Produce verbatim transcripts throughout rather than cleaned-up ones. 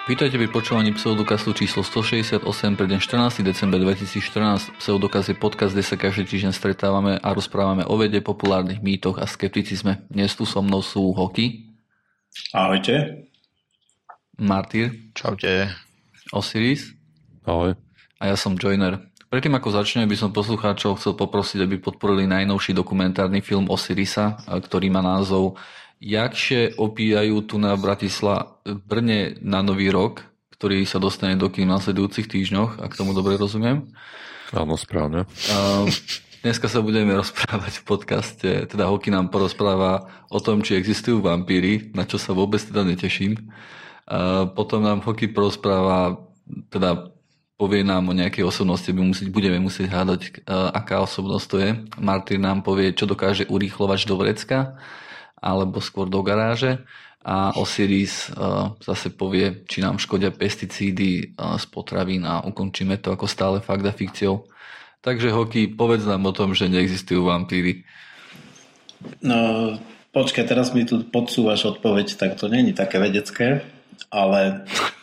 Vítajte pri počúvaní Pseudokastu číslo stošesťdesiatosem pre deň štrnásteho decembra dvetisícštrnásť. Pseudokas je podcast, kde sa každý týždeň stretávame a rozprávame o vede, populárnych mýtoch a skepticizme. Dnes tu so mnou sú Hoky. Ahojte. Martyr. Čaute. Osiris. Ahoj. A ja som Joiner. Predtým ako začneme, by som poslucháčov chcel poprosiť, aby podporili najnovší dokumentárny film Osirisa, ktorý má názov Jakšie opíjajú tu na Bratislava v Brne na Nový rok, ktorý sa dostane do kín v nasledujúcich týždňoch, ak tomu dobre rozumiem. Áno, správne. Uh, dneska sa budeme rozprávať v podcaste, teda Hoky nám porozpráva o tom, či existujú vampíry, na čo sa vôbec teda neteším. Uh, potom nám Hoky porozpráva, teda povie nám o nejakej osobnosti, budeme musieť hádať, uh, aká osobnosť to je. Martin nám povie, čo dokáže urýchlovač do vrecka, alebo skôr do garáže, a Osiris uh, zase povie, či nám škodia pesticídy uh, z potravín, a ukončíme to ako stále fakt a fikciou. Takže Hoky, povedz nám o tom, že neexistujú vampíry. No, počkaj, teraz mi tu podsúvaš odpoveď, tak to není také vedecké, ale...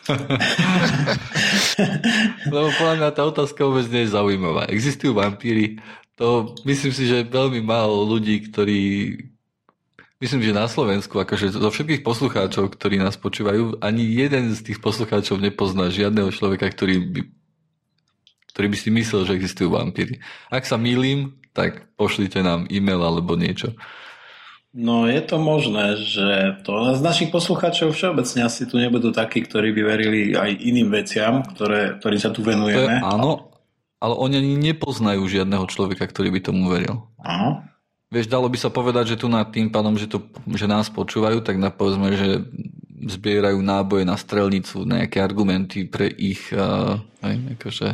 Lebo podľa mňa tá otázka vôbec nie je zaujímavá. Existujú vampíry? To myslím si, že je veľmi málo ľudí, ktorí... Myslím, že na Slovensku, akože zo všetkých poslucháčov, ktorí nás počúvajú, ani jeden z tých poslucháčov nepozná žiadneho človeka, ktorý by, ktorý by si myslel, že existujú vampíry. Ak sa mýlim, tak pošlite nám e-mail alebo niečo. No je to možné, že to z našich poslucháčov všeobecne asi tu nebudú takí, ktorí by verili aj iným veciam, ktoré, ktorým sa tu venujeme. Je, áno, ale oni ani nepoznajú žiadneho človeka, ktorý by tomu veril. Aha. Vieš, dalo by sa povedať, že tu nad tým pádom, že, to, že nás počúvajú, tak napovedzme, že zbierajú náboje na strelnicu, nejaké argumenty pre ich, uh, hej, akože...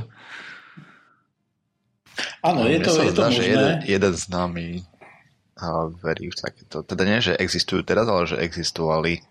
Áno, je to, je to zdá, možné. Že jeden, jeden známy uh, verí v takéto. Teda nie, že existujú teraz, ale že existovali.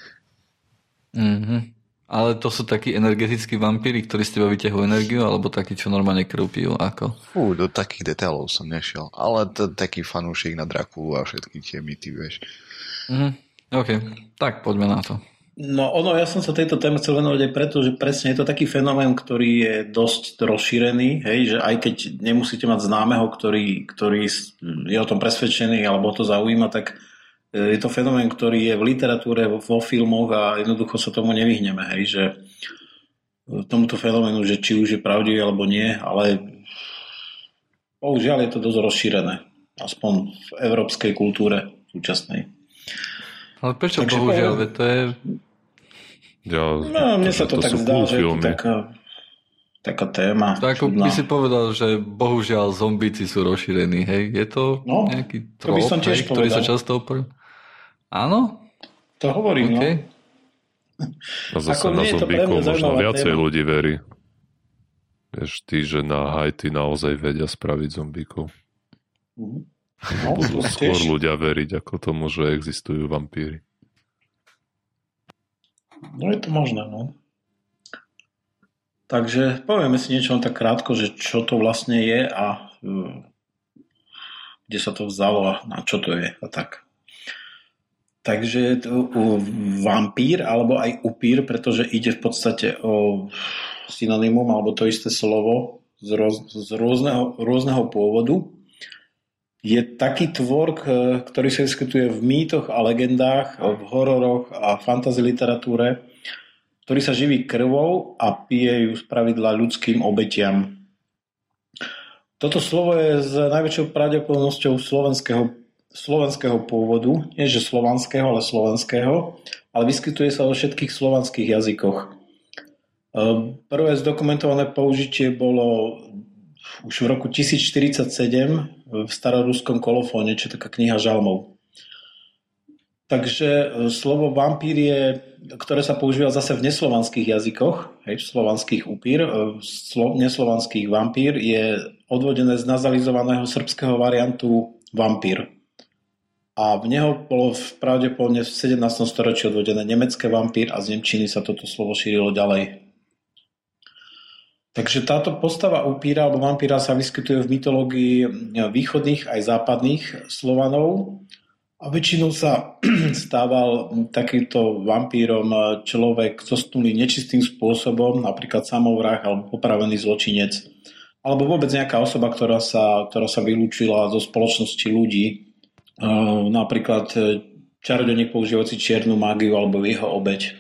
Mhm. Ale to sú takí energetickí vampíri, ktorí z teba vyťahujú energiu, alebo takí, čo normálne krv pijú, ako? Fú, do takých detailov som nešiel. Ale to, taký fanúšik na Drakulu a všetky tie mýty, vieš. Mhm. OK, tak poďme na to. No ono, ja som sa tejto téme chcel venovať aj preto, že presne je to taký fenomén, ktorý je dosť rozšírený, hej, že aj keď nemusíte mať známeho, ktorý, ktorý je o tom presvedčený alebo to zaujíma, tak je to fenomén, ktorý je v literatúre, vo filmoch a jednoducho sa tomu nevyhneme, hej, že tomuto fenoménu, že či už je pravdivý alebo nie, ale bohužiaľ je to dosť rozšírené, aspoň v európskej kultúre súčasnej. Ale prečo Takže bohužiaľ, poviem, to je... Ja, no, mne sa to, to tak zdá, že je to taká, taká téma. To ako by si povedal, že bohužiaľ zombíci sú rozšírení, hej? Je to no, nejaký trop, to hej, ktorý sa často oporí? Áno? To hovorím, okay. No. A zase na zombíkov možno viacej téma. Ľudí verí. Vieš, tí, že na Haiti naozaj vedia spraviť zombíkov. No, budú skôr ľudia veriť ako tomu, že existujú vampíry. No je to možné, no. Takže povieme si niečo tak krátko, že čo to vlastne je a uh, kde sa to vzalo a na čo to je a tak. Takže je to uh, vampír alebo aj upír, pretože ide v podstate o synonymum alebo to isté slovo z, roz, z rôzneho, rôzneho pôvodu. Je taký tvor, ktorý sa vyskytuje v mýtoch a legendách, v hororoch a fantasy literatúre, ktorý sa živí krvou a pije ju spravidla ľudským obetiam. Toto slovo je s najväčšou pravdepodobnosťou slovenského, slovenského pôvodu, nie že slovanského, ale slovenského, ale vyskytuje sa vo všetkých slovanských jazykoch. Prvé zdokumentované použitie bolo už v roku tisíc štyridsaťsedem v staroruskom kolofóne, čo je taká kniha žalmov. Takže slovo vampír je, ktoré sa používa zase v neslovanských jazykoch, hej, slovanských upír, slo, neslovanských vampír je odvodené z nazalizovaného srbského variantu vampír. A v neho bolo pravdepodobne v sedemnástom storočí odvodené nemecké vampír a z nemčiny sa toto slovo šírilo ďalej. Takže táto postava upíra alebo vampíra sa vyskytuje v mytológii východných aj západných Slovanov A väčšinou sa stával takýmto vampírom človek zosnulý nečistým spôsobom, napríklad samovrah alebo popravený zločinec, alebo vôbec nejaká osoba, ktorá sa, ktorá sa vylúčila zo spoločnosti ľudí, napríklad čarodejník používajúci čiernu mágiu alebo jeho obeť.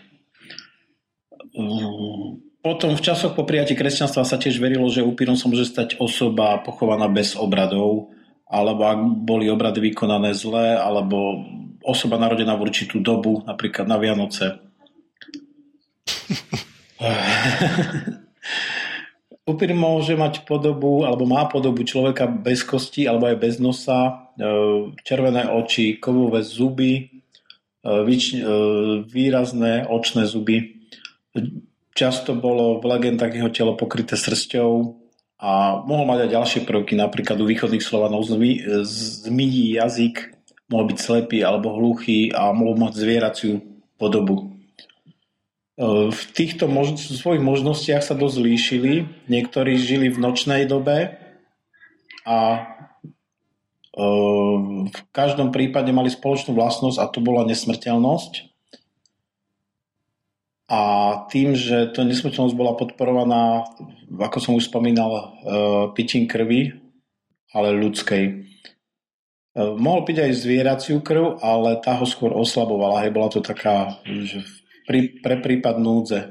Potom v časoch po prijatí kresťanstva sa tiež verilo, že upírom sa môže stať osoba pochovaná bez obradov, alebo ak boli obrady vykonané zle, alebo osoba narodená v určitú dobu, napríklad na Vianoce. Upír môže mať podobu, alebo má podobu človeka bez kosti, alebo aj bez nosa, červené oči, kovové zuby, výrazné očné zuby. Často bolo v legendách jeho telo pokryté srsťou, a mohol mať aj ďalšie prvky, napríklad u východných Slovanov zmijí jazyk, mohol byť slepý alebo hluchý a mohol mať zvieraciu podobu. V týchto mož- svojich možnostiach sa dosť líšili. Niektorí žili v nočnej dobe a v každom prípade mali spoločnú vlastnosť a to bola nesmrteľnosť. A tým, že to nesmrteľnosť bola podporovaná, ako som už spomínal, pitím krvi, ale ľudskej. Mohol piť aj zvieraciu krv, ale tá ho skôr oslabovala. Hej, bola to taká, že pre prípad núdze.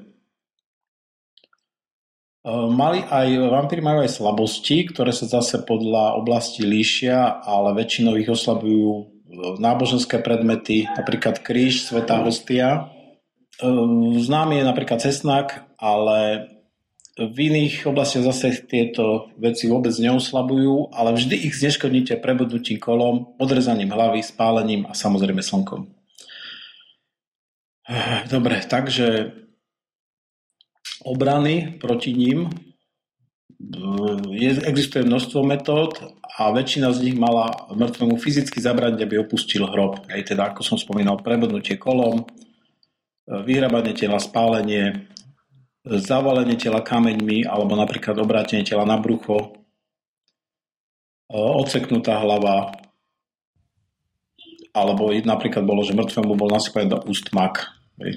Mali aj, vampíri majú aj slabosti, ktoré sa zase podľa oblasti líšia, ale väčšinou ich oslabujú náboženské predmety, napríklad kríž, svätá hostia. Známy je napríklad cesnak, ale v iných oblastiach zase tieto veci vôbec neoslabujú, ale vždy ich zneškodníte prebudnutím kolom, odrezaním hlavy, spálením a samozrejme slnkom. Dobre, takže obrany proti ním je, existuje množstvo metód a väčšina z nich mala mŕtvemu fyzicky zabrániť, aby opustil hrob. Aj teda, ako som spomínal, prebudnutie kolom, vyhrabanie tela, spálenie, zavalenie tela kameňmi alebo napríklad obrátenie tela na brucho, odseknutá hlava, alebo napríklad bolo, že mŕtvemu bol nasypaný do úst mak.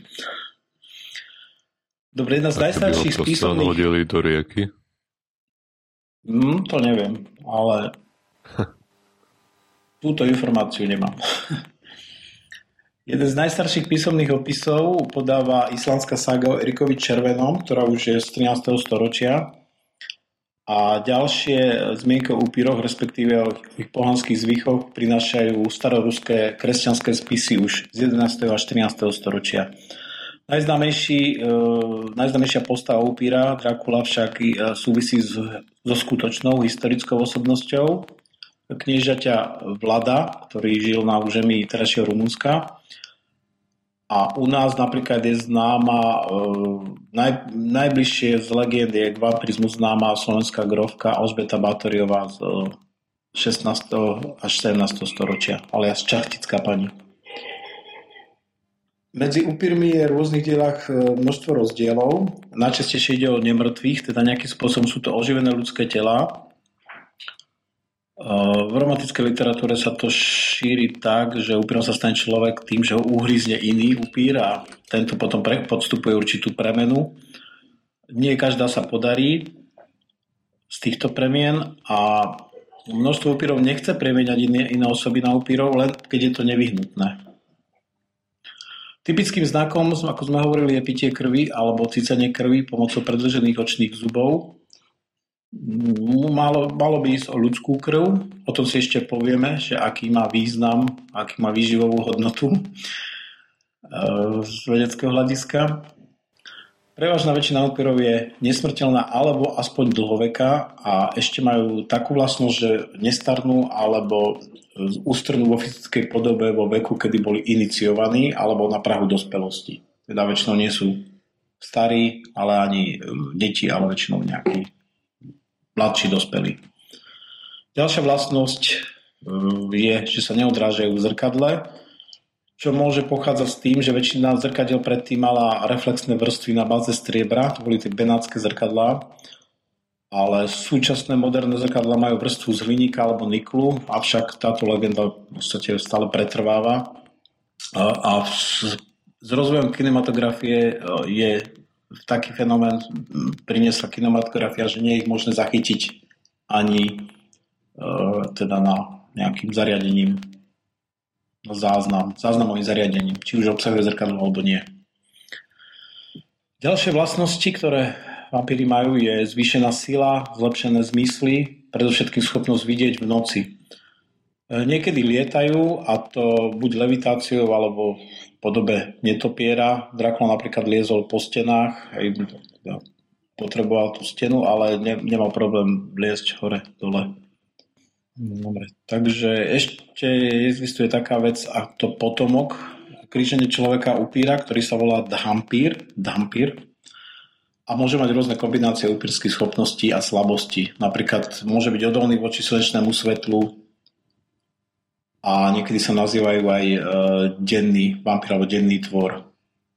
Dobre, jedna z najstarších spisovných... To sa hodili do rieky? Mm, to neviem, ale túto informáciu nemám. Jeden z najstarších písomných opisov podáva islandská saga o Erikovi Červenom, ktorá už je z trinásteho storočia. A ďalšie zmienky o upíroch, respektíve o ich pohanských zvykoch, prinášajú staroruské kresťanské spisy už z jedenásteho až trinásteho storočia. Najznámejší, e, najznámejšia postava upíra, Drakula, však e, súvisí s, so skutočnou historickou osobnosťou kniežaťa Vlada, ktorý žil na území terajšieho Rumunska. A u nás napríklad je známa, e, naj, najbližšie z legend je k vampirizmu známa slovenská grófka Alžbeta Bátoriová z e, šestnásteho až sedemnásteho storočia, alias Čachtická pani. Medzi upírmi je v rôznych dielach množstvo rozdielov. Najčastejšie ide o nemrtvých, teda nejakým spôsobom sú to oživené ľudské telá. V romantickej literatúre sa to šíri tak, že upírom sa stane človek tým, že ho uhrízne iný upír a tento potom podstupuje určitú premenu. Nie každá sa podarí z týchto premien a množstvo upírov nechce premieňať iné, iné osoby na upírov, len keď je to nevyhnutné. Typickým znakom, ako sme hovorili, je pitie krvi alebo cícanie krvi pomocou predĺžených očných zubov. Malo, malo by ísť o ľudskú krv, o tom si ešte povieme, že aký má význam, aký má výživovú hodnotu z vedeckého hľadiska. Prevažná väčšina upírov je nesmrteľná alebo aspoň dlhoveká a ešte majú takú vlastnosť, že nestarnú alebo ustrnú vo fyzickej podobe vo veku, kedy boli iniciovaní alebo na prahu dospelosti. Teda väčšinou nie sú starí, ale ani deti, ale väčšinou nejakí mladší dospelí. Ďalšia vlastnosť je, že sa neodrážajú v zrkadle, čo môže pochádzať s tým, že väčšina zrkadiel predtým mala reflexné vrstvy na báze striebra, to boli tie benátske zrkadlá. ale súčasné moderné zrkadlá majú vrstvu z hliníka alebo niklu, avšak táto legenda v podstate stále pretrváva. A s rozvojom kinematografie je taký fenomén, priniesla kinematografia, že nie je ich možné zachytiť ani teda na nejakým zariadením, záznam, záznamovým zariadením, či už obsahuje zrkadlo alebo nie. Ďalšie vlastnosti, ktoré vampíry majú, je zvýšená sila, zlepšené zmysly, predovšetkým schopnosť vidieť v noci. Niekedy lietajú, a to buď levitáciou alebo v podobe netopiera. Drakula napríklad liezol po stenách, potreboval tú stenu, ale ne, nemal problém liesť hore, dole. Dobre, takže ešte existuje taká vec, a to potomok kríženie človeka upíra, ktorý sa volá Dhampír, Dhampír, a môže mať rôzne kombinácie upírskych schopností a slabostí. Napríklad môže byť odolný voči slnečnému svetlu, a niekedy sa nazývajú aj e, denný vampír alebo denný tvor.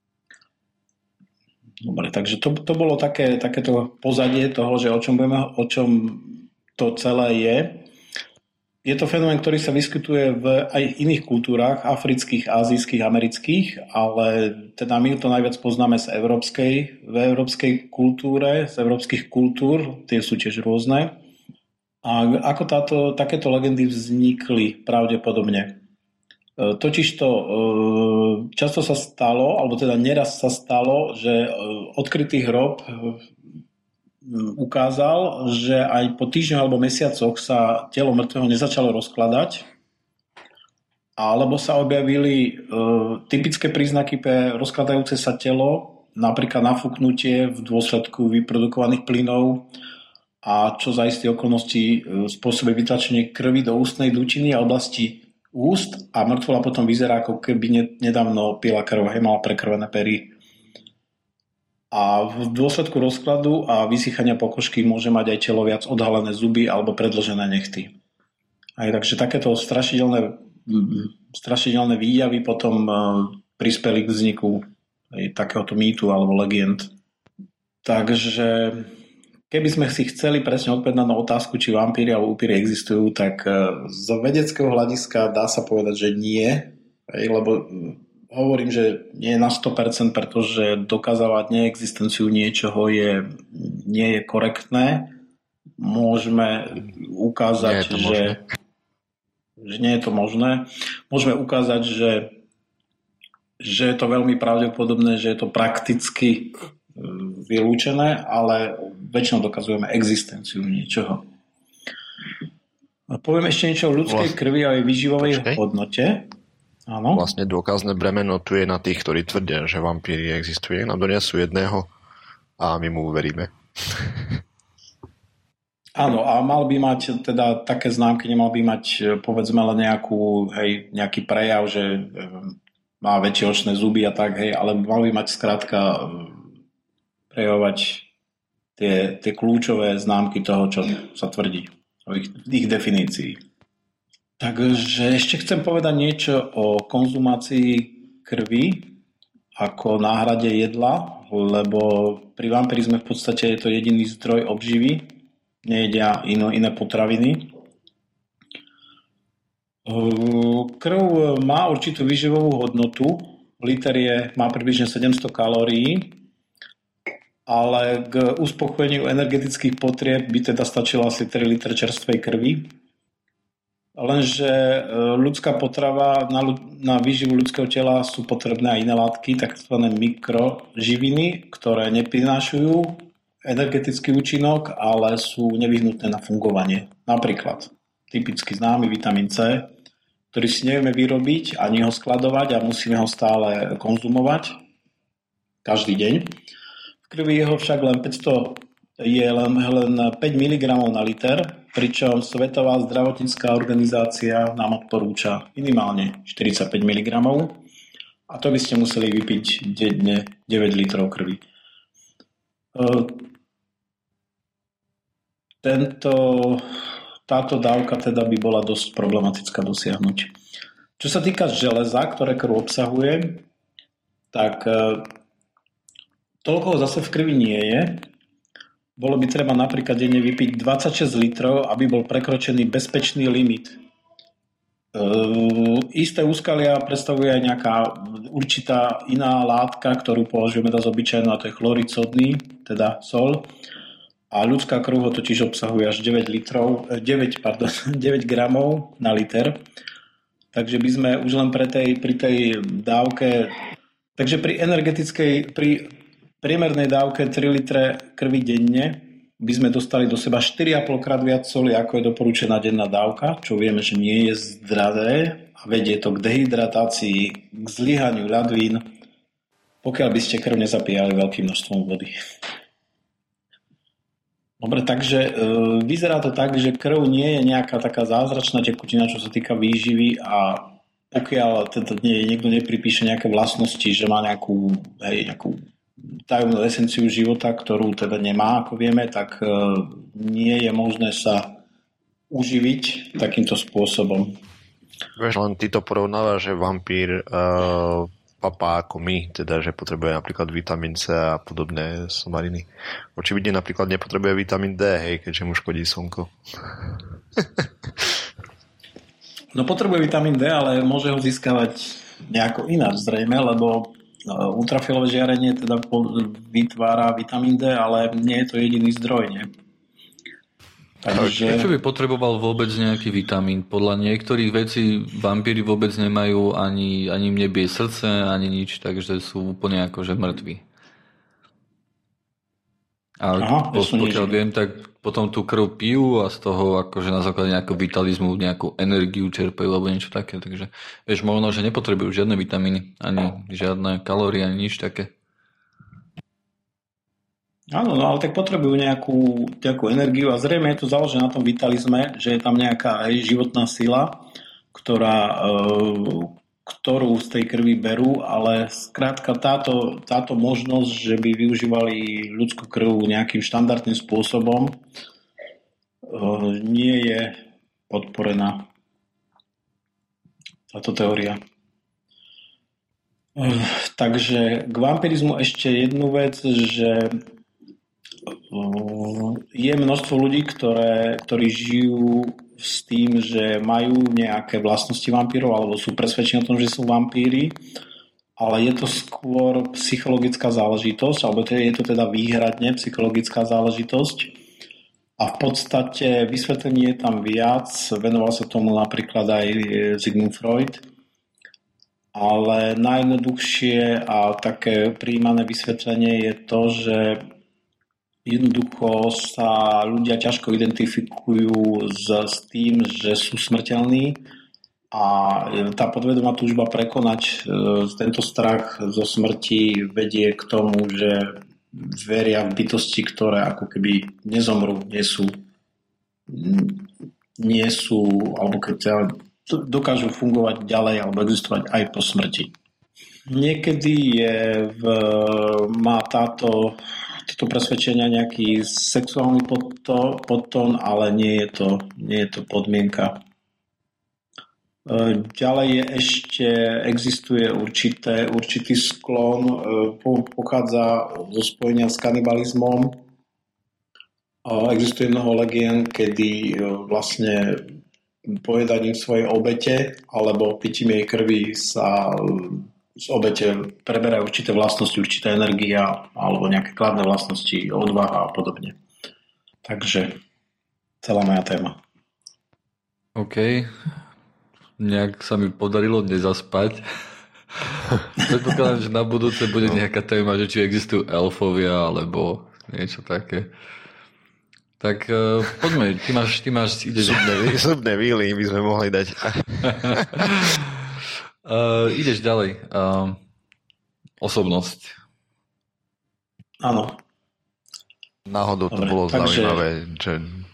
Dobre, takže to, to bolo také, takéto pozadie toho, že o čom, budeme, o čom to celé je. Je to fenomén, ktorý sa vyskytuje v aj iných kultúrach, afrických, ázijských, amerických, ale teda my to najviac poznáme z európskej, v európskej kultúre, z európskych kultúr, tie sú tiež rôzne. A ako táto, takéto legendy vznikli pravdepodobne? Totižto často sa stalo, alebo teda neraz sa stalo, že odkrytý hrob ukázal, že aj po týždňoch alebo mesiacoch sa telo mŕtvého nezačalo rozkladať, alebo sa objavili typické príznaky pre rozkladajúce sa telo, napríklad nafúknutie v dôsledku vyprodukovaných plynov, a čo za isté okolnosti spôsobí vytlačenie krvi do ústnej dutiny a oblasti úst, a mŕtvola potom vyzerá, ako keby nedávno pila krv, hej, mala prekrvené pery. A v dôsledku rozkladu a vysychania pokožky môže mať aj telo viac odhalené zuby alebo predĺžené nechty. Aj takže takéto strašidelné, strašidelné výjavy potom prispeli k vzniku aj takéhoto mýtu alebo legend. Takže keby sme si chceli presne odpovedať na otázku, či vampíry alebo upíry existujú, tak z vedeckého hľadiska dá sa povedať, že nie, lebo hovorím, že nie na sto percent, pretože dokazovať neexistenciu niečoho je, nie je korektné. Môžeme ukázať, nie že, že nie je to možné. Môžeme ukázať, že, že je to veľmi pravdepodobné, že je to prakticky vylúčené, ale väčšinou dokazujeme existenciu niečoho. A poviem ešte niečo o ľudskej krvi a jej výživovej Počkej. hodnote. Áno. Vlastne dôkazné bremeno tu je na tých, ktorí tvrdia, že vampíry existuje. Nám donesú jedného a my mu uveríme. Áno, a mal by mať teda také známky, nemal by mať povedzme len nejakú, hej, nejaký prejav, že má väčšie očné zuby a tak, hej, ale mal by mať skrátka prejavovať tie, tie kľúčové známky toho, čo sa tvrdí, o ich, ich definícii. Takže ešte chcem povedať niečo o konzumácii krvi ako náhrade jedla, lebo pri vampírizme v podstate je to jediný zdroj obživy, nejedia ino, iné potraviny. Krv má určitú výživovú hodnotu, liter je, má približne sedemsto kalórií, ale k uspokojeniu energetických potrieb by teda stačilo asi tri litre čerstvej krvi. Lenže ľudská potrava na, na výživu ľudského tela sú potrebné aj iné látky, takzvané mikroživiny, ktoré neprinášajú energetický účinok, ale sú nevyhnutné na fungovanie. Napríklad typicky známy vitamín C, ktorý si nevieme vyrobiť ani ho skladovať a musíme ho stále konzumovať každý deň. V krvi jeho však len päťsto, je len, len päť miligramov na liter, pričom Svetová zdravotnícka organizácia nám odporúča minimálne štyridsaťpäť miligramov a to by ste museli vypiť denne deväť litrov krvi. Tento, táto dávka teda by bola dosť problematická dosiahnuť. Čo sa týka železa, ktoré krv obsahuje, tak toľko zase v krvi nie je. bolo by treba napríklad denne vypiť dvadsaťšesť litrov, aby bol prekročený bezpečný limit. Uh, isté úskalia predstavuje aj nejaká určitá iná látka, ktorú považujeme za obyčajnú, a to je chlorid sodný, teda sol. A ľudská krv ho totiž obsahuje až deväť litrov, deväť, pardon, deväť gramov na liter. Takže by sme už len pre tej, pri tej dávke, takže pri energetickej, pri priemernej dávke tri litre krvi denne by sme dostali do seba štyri a pol krát viac soli, ako je doporučená denná dávka, čo vieme, že nie je zdravé a vedie to k dehydratácii, k zlyhaniu ľadvín, pokiaľ by ste krv nezapíjali veľkým množstvom vody. Dobre, takže e, vyzerá to tak, že krv nie je nejaká taká zázračná tekutina, čo sa týka výživy, a pokiaľ teda nie, niekto nepripíše nejaké vlastnosti, že má nejakú, hej, nejakú tajomnú esenciu života, ktorú teda nemá, ako vieme, tak e, nie je možné sa uživiť takýmto spôsobom. Vieš, len ty to porovnáva, že vampír e, papá ako my, teda, že potrebuje napríklad vitamín C a podobné somariny. Očividne napríklad nepotrebuje vitamín D, hej, keďže mu škodí slnko. No potrebuje vitamín D, ale môže ho získavať nejako ináč zrejme, lebo ultrafilové žiarenie teda vytvára vitamín D, ale nie je to jediný zdroj, nie? Takže... Prečo by potreboval vôbec nejaký vitamín? Podľa niektorých vecí vampíri vôbec nemajú, ani, ani im nebije srdce, ani nič, takže sú úplne akože mŕtvi. A Aha, pokiaľ viem, tak potom tú krv pijú a z toho akože na základe nejakého vitalizmu nejakú energiu čerpajú alebo niečo také. Takže vieš, možno, že nepotrebujú žiadne vitamíny, ani žiadne kalórie, ani nič také. Áno, no ale tak potrebujú nejakú, nejakú energiu a zrejme je to založené na tom vitalizme, že je tam nejaká aj životná sila, ktorá, e, ktorú z tej krvi berú, ale skrátka táto, táto možnosť, že by využívali ľudskú krv nejakým štandardným spôsobom, e, nie je podporená táto teória. E, takže k vampirizmu ešte jednu vec, že je množstvo ľudí, ktoré, ktorí žijú s tým, že majú nejaké vlastnosti vampírov alebo sú presvedčení o tom, že sú vampíri, ale je to skôr psychologická záležitosť, alebo to je, je to teda výhradne psychologická záležitosť. A v podstate vysvetlenie je tam viac, venoval sa tomu napríklad aj Sigmund Freud, ale najjednoduchšie a také prijímané vysvetlenie je to, že jednoducho sa ľudia ťažko identifikujú s, s tým, že sú smrteľní, a tá podvedomá túžba prekonať e, tento strach zo smrti vedie k tomu, že veria v bytosti, ktoré ako keby nezomrú, nie sú, nie sú alebo keď dokážu fungovať ďalej alebo existovať aj po smrti. Niekedy je v, má táto toto presvedčenia nejaký sexuálny podtón, ale nie je to, nie je to podmienka. Ďalej je ešte, existuje určité, určitý sklon, pochádza zo spojenia s kanibalizmom. Existuje mnoho legend, kedy vlastne pojedaním svojej obete alebo pitím jej krvi sa z obete preberajú určité vlastnosti, určitá energia alebo nejaké kladné vlastnosti, odvaha a podobne. Takže celá moja téma. OK. Nejak sa mi podarilo nezaspať. Predpokladám, že na budúce bude nejaká téma, že či existujú elfovia alebo niečo také. Tak uh, poďme, ty máš, ty máš ideš... Zubné víly by sme mohli dať. Uh, ideš ďalej. Uh, osobnosť. Áno. Náhodou to Dobre, bolo takže... zaujímavé, že...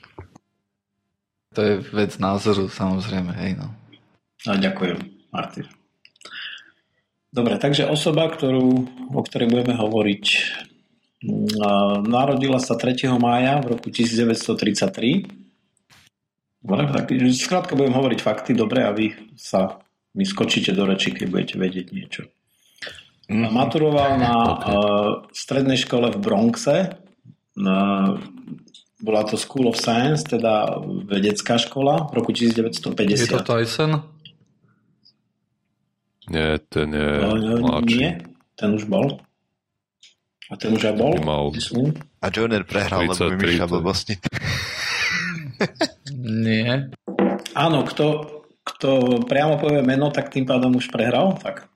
To je vec názoru, samozrejme, hej, no. No, ďakujem, Martin. Dobre, takže osoba, ktorú, o ktorej budeme hovoriť, uh, narodila sa tretieho mája v roku devätnásťstotridsaťtri. Dobre, tak skrátka budem hovoriť fakty, dobre, a vy sa mi skočíte do reči, keď budete vedieť niečo. Mm-hmm. Maturoval na okay. uh, strednej škole v Bronxe bola to School of Science, teda vedecká škola v roku devätnásťstopäťdesiat. Je to Tyson? Nie, ten je no, mladší. Nie, ten už bol. A ten už aj bol? Mal... A Joner prehral, lebo vymýšľa blbosti. Nie. Áno, kto, kto priamo povie meno, tak tým pádom už prehral, tak.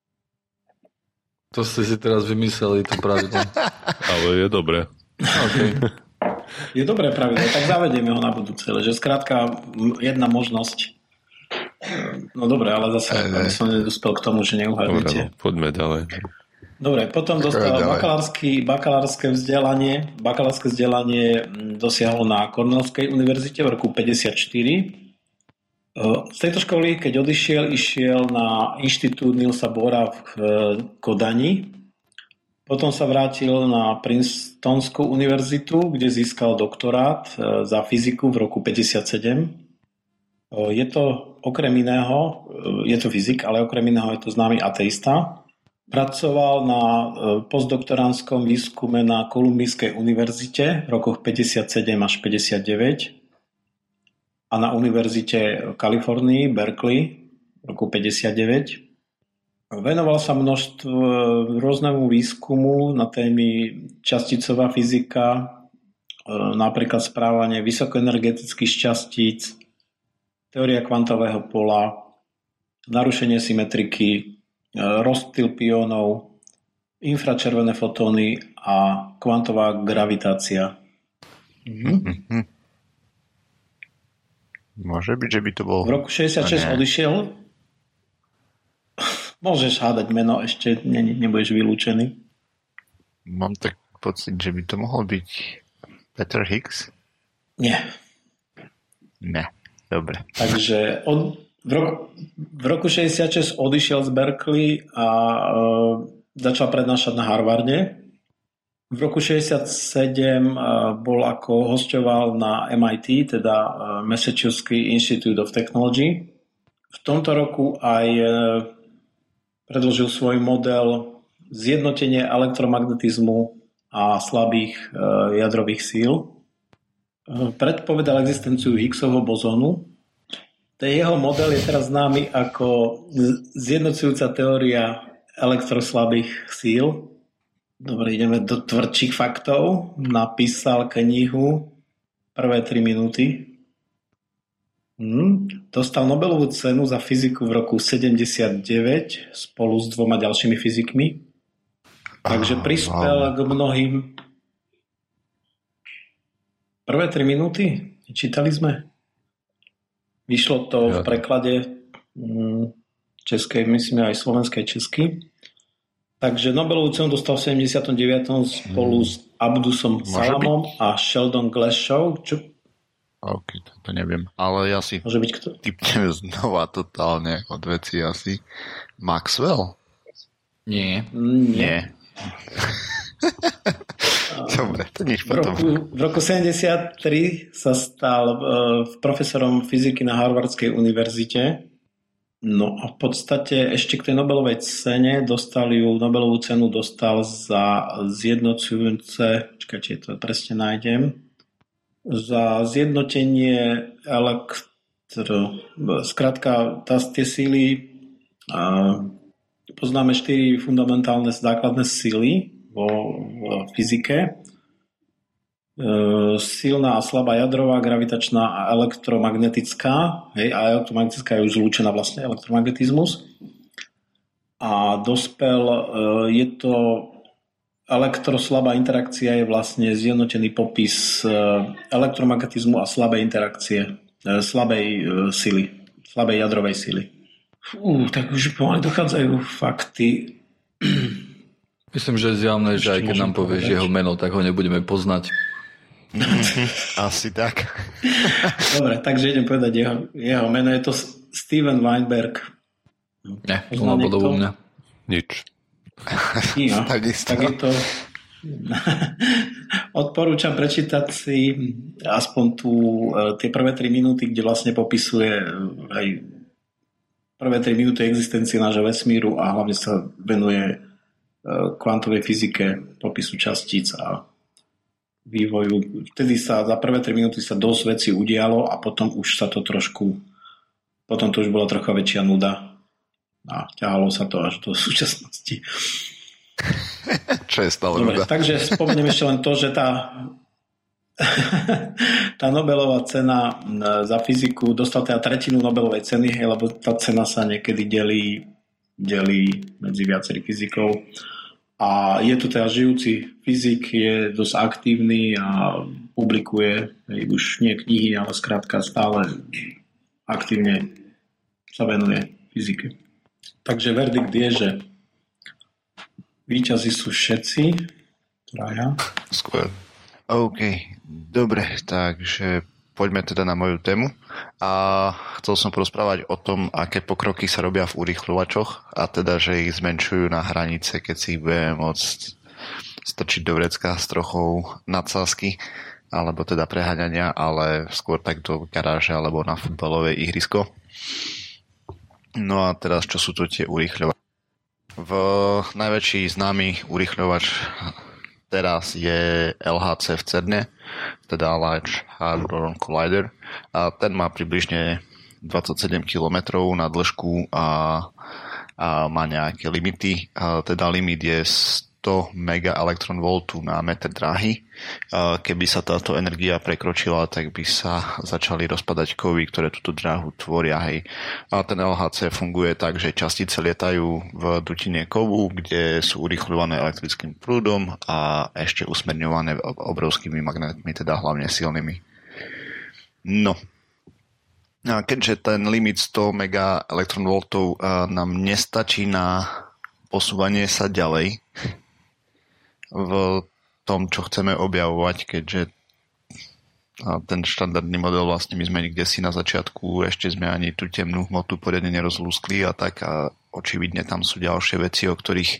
To ste si teraz vymysleli, to pravidlo. Ale je dobré. Okay. Je dobré pravidlo, tak zavedieme ho na budúce, že skrátka jedna možnosť. No dobre, ale zase e, som nedospel k tomu, že neuhádnete. Dobre, no, poďme ďalej. Dobre, potom dostal bakalársky, bakalárske vzdelanie. Bakalárske vzdelanie dosiahol na Cornellskej univerzite v roku päťdesiatštyri. Z tejto školy, keď odišiel, išiel na inštitút Nielsa Bohra v Kodani. Potom sa vrátil na Princetonskú univerzitu, kde získal doktorát za fyziku v roku päťdesiatsedem. Je to okrem iného, je to fyzik, ale okrem iného je to známy ateista. Pracoval na postdoktoránskom výskume na Kolumbijskej univerzite v rokoch päťdesiatsedem až päťdesiatdeväť a na univerzite v Kalifornii, Berkeley v roku päťdesiatdeväť. Venoval sa množstvu rôznemu výskumu na témy časticová fyzika, napríklad správanie vysokoenergetických častíc, teória kvantového pola, narušenie symetriky, rozptyl piónov, infračervené fotóny a kvantová gravitácia. Mhm. Môže byť, že by to bol... V roku šesťdesiatšesť odišiel. Môžeš hádať meno, ešte ne, nebudeš vylúčený. Mám tak pocit, že by to mohol byť Peter Higgs? Nie. Ne, dobre. Takže on v roku, v roku šesťdesiatšesť odišiel z Berkeley a e, začal prednášať na Harvarde. V roku šesťdesiatsedem e, bol ako hosťoval na em í té, teda e, Massachusetts Institute of Technology. V tomto roku aj e, predložil svoj model zjednotenie elektromagnetizmu a slabých e, jadrových síl. E, predpovedal existenciu Higgsovho bozónu. Ten jeho model je teraz známy ako zjednocujúca teória elektroslabých síl. Dobre, ideme do tvrdších faktov. Napísal knihu Prvé tri minúty. Hmm. Dostal Nobelovú cenu za fyziku v roku sedemdesiatdeväť spolu s dvoma ďalšími fyzikmi. Takže prispel k mnohým. Prvé tri minúty? Čítali sme? Vyšlo to v preklade českej, myslím aj slovenskej česky. Takže Nobelovú cenu dostal v sedemdesiatom deviatom spolu s Abdusom Salamom a Sheldon Glashou. Čo? OK, to, to neviem. Ale ja si môže byť kto? Typnem znova totálne od veci asi. Maxwell? Nie. Nie. Dobre, to nič v roku, potom. V roku sedemdesiattri sa stal uh, profesorom fyziky na Harvardskej univerzite. No a v podstate ešte k tej Nobelovej cene dostali ju, Nobelovú cenu dostal za zjednocujúce, čakajte, to presne nájdem, za zjednotenie elektro... Skrátka, tie síly, poznáme štyri fundamentálne základné síly vo, vo fyzike. Silná a slabá jadrová, gravitačná a elektromagnetická. Hej, a elektromagnetická je už zlúčená vlastne elektromagnetizmus. A dospel, je to elektroslabá interakcia je vlastne zjednotený popis elektromagnetizmu a slabej interakcie, slabej sily, slabej jadrovej sily. Fú, tak už pomaly dochádzajú fakty. Myslím, že je zjavné, že aj keď nám povieš povedať jeho meno, tak ho nebudeme poznať. Asi tak. Dobre, takže idem povedať jeho, jeho meno. Je to Steven Weinberg. Ne, to má podobu mňa. Nič. No, tak je to... Odporúčam prečítať si aspoň tú, tie prvé tri minúty, kde vlastne popisuje aj prvé tri minúty existencie nášho vesmíru a hlavne sa venuje kvantovej fyzike, popisu častíc a vývoju. Vtedy sa za prvé tri minúty sa dosť vecí udialo a potom už sa to trošku, potom to už bola trocha väčšia nuda a ťahalo sa to až do súčasnosti. Čo je stále Dobre, nuda. Takže spomeniem ešte len to, že tá tá Nobelová cena za fyziku dostala teda tretinu Nobelovej ceny, lebo tá cena sa niekedy delí, delí medzi viacerých fyzikov. A je to teda žijúci fyzik, je dosť aktívny a publikuje už nie knihy, ale skrátka stále aktívne sa venuje fyzike. Takže verdikt je, že víťazi sú všetci traja. Skôr. OK, dobre, takže poďme teda na moju tému. A chcel som porozprávať o tom, aké pokroky sa robia v urýchľovačoch a teda, že ich zmenšujú na hranice, keď si ich budeme môcť strčiť do vrecka s trochou nadsázky, alebo teda preháňania, ale skôr tak do garáže alebo na futbalové ihrisko. No a teraz, čo sú to tie urýchľovače? V najväčší známy urýchľovač teraz je el há cé v CERNe, teda Large Hadron Collider. A ten má približne dvadsaťsedem kilometrov na dĺžku a, a má nejaké limity. A teda limit je sto megaelektronvoltov na meter dráhy. A keby sa táto energia prekročila, tak by sa začali rozpadať kovy, ktoré túto dráhu tvoria. Hej. A ten el há cé funguje tak, že častice lietajú v dutine kovu, kde sú urýchľované elektrickým prúdom a ešte usmerňované obrovskými magnetmi, teda hlavne silnými. No. A keďže ten limit sto megaelektronvoltov nám nestačí na posúvanie sa ďalej v tom, čo chceme objavovať, keďže ten štandardný model vlastne my sme niekde si na začiatku, ešte sme ani tú temnú hmotu poriadne nerozlúskli a tak a očividne tam sú ďalšie veci, o ktorých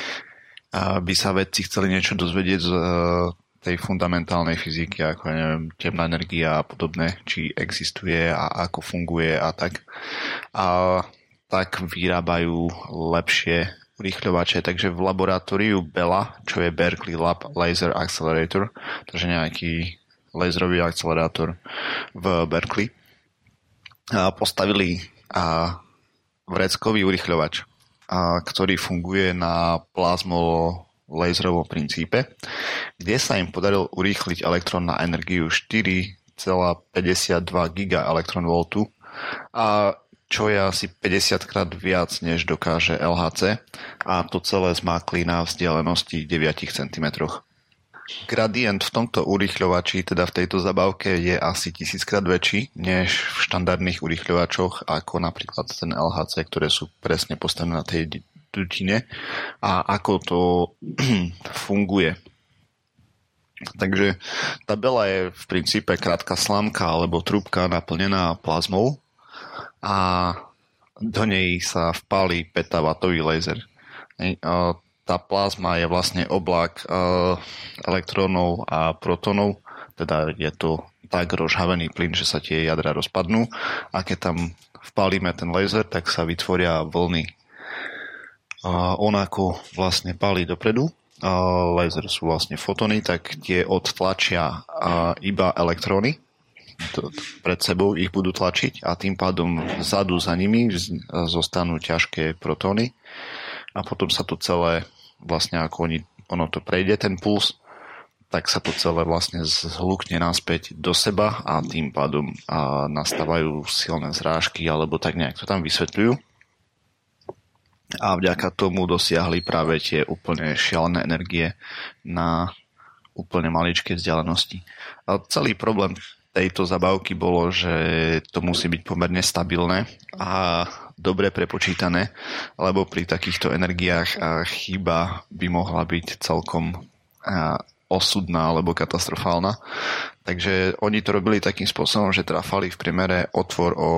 by sa vedci chceli niečo dozvedieť z tej fundamentálnej fyziky, ako neviem, temná energia a podobné, či existuje a ako funguje a tak. A tak vyrábajú lepšie urýchľovače, takže v laboratóriu Bella, čo je Berkeley Lab Laser Accelerator, takže nejaký laserový akcelerátor v Berkeley, postavili vreckový urýchľovač, ktorý funguje na plazmo-laserovom princípe, kde sa im podarilo urýchliť elektrón na energiu štyri celá päťdesiatdva gigaelektronvoltu a čo je asi päťdesiatkrát viac, než dokáže el há cé a to celé zmákli na vzdialenosti deväť centimetrov. Gradient v tomto urýchľovači, teda v tejto zabávke, je asi tisíckrát väčší než v štandardných urýchľovačoch, ako napríklad ten el há cé, ktoré sú presne postavené na tej dutine a ako to funguje. Takže tá Bella je v princípe krátka slámka alebo trúbka naplnená plazmou a do nej sa vpálí petawatový laser. Tá plazma je vlastne oblak elektrónov a protonov, teda je to tak rozhavený plyn, že sa tie jadra rozpadnú a keď tam vpálime ten laser, tak sa vytvoria vlny. On ako vlastne pálí dopredu, laser sú vlastne fotóny, tak tie odtlačia iba elektróny, pred sebou ich budú tlačiť a tým pádom vzadu za nimi zostanú ťažké protóny a potom sa to celé vlastne ako oni, ono to prejde ten puls, tak sa to celé vlastne zhlukne naspäť do seba a tým pádom a nastávajú silné zrážky alebo tak nejak to tam vysvetľujú a vďaka tomu dosiahli práve tie úplne šialené energie na úplne maličké vzdialenosti. A celý problém tejto zabávky bolo, že to musí byť pomerne stabilné a dobre prepočítané, lebo pri takýchto energiách chyba by mohla byť celkom osudná alebo katastrofálna. Takže oni to robili takým spôsobom, že trafali v priemere otvor o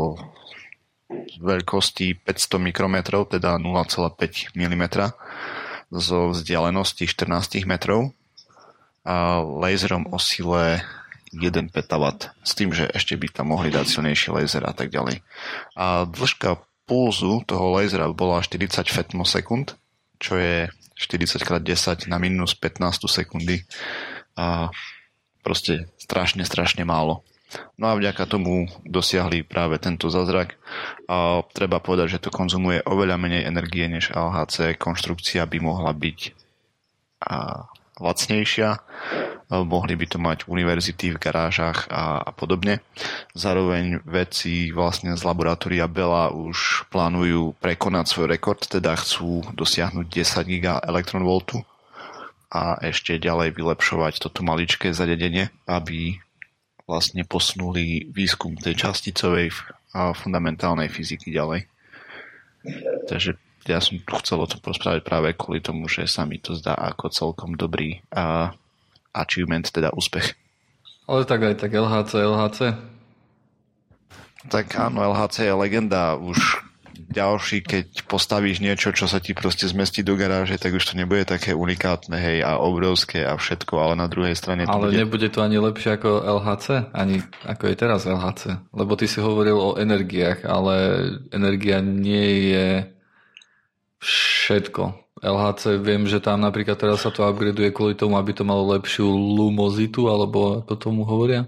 veľkosti päťsto mikrometrov, teda nula celá päť milimetra zo vzdialenosti štrnásť metrov a laserom o sile jeden petawatt, s tým, že ešte by tam mohli dať silnejší laser a tak ďalej. A dĺžka pulzu toho lasera bola štyridsať fatmosekúnd, čo je štyridsať krát desať na minus pätnásť sekundy a proste strašne, strašne málo. No a vďaka tomu dosiahli práve tento zázrak. A treba povedať, že to konzumuje oveľa menej energie než el há cé. Konštrukcia by mohla byť a, lacnejšia. Mohli by to mať univerzity v garážach a, a podobne. Zároveň vedci vlastne z laboratória Bella už plánujú prekonať svoj rekord, teda chcú dosiahnuť desať gigaelektronvoltu a ešte ďalej vylepšovať toto maličké zariadenie, aby vlastne posunuli výskum tej časticovej a fundamentálnej fyziky ďalej. Takže ja som tu chcel o tom porozprávať práve kvôli tomu, že sa mi to zdá ako celkom dobrý a achievement, teda úspech. Ale tak aj tak el há cé, el há cé. Tak áno, el há cé je legenda. Už ďalší, keď postavíš niečo, čo sa ti proste zmestí do garáže, tak už to nebude také unikátne, hej, a obrovské a všetko, ale na druhej strane to ale bude... nebude to ani lepšie ako el há cé, ani ako je teraz el há cé. Lebo ty si hovoril o energiách, ale energia nie je všetko. el há cé, viem, že tam napríklad teraz sa to upgradeuje kvôli tomu, aby to malo lepšiu lumozitu, alebo ako tomu hovoria.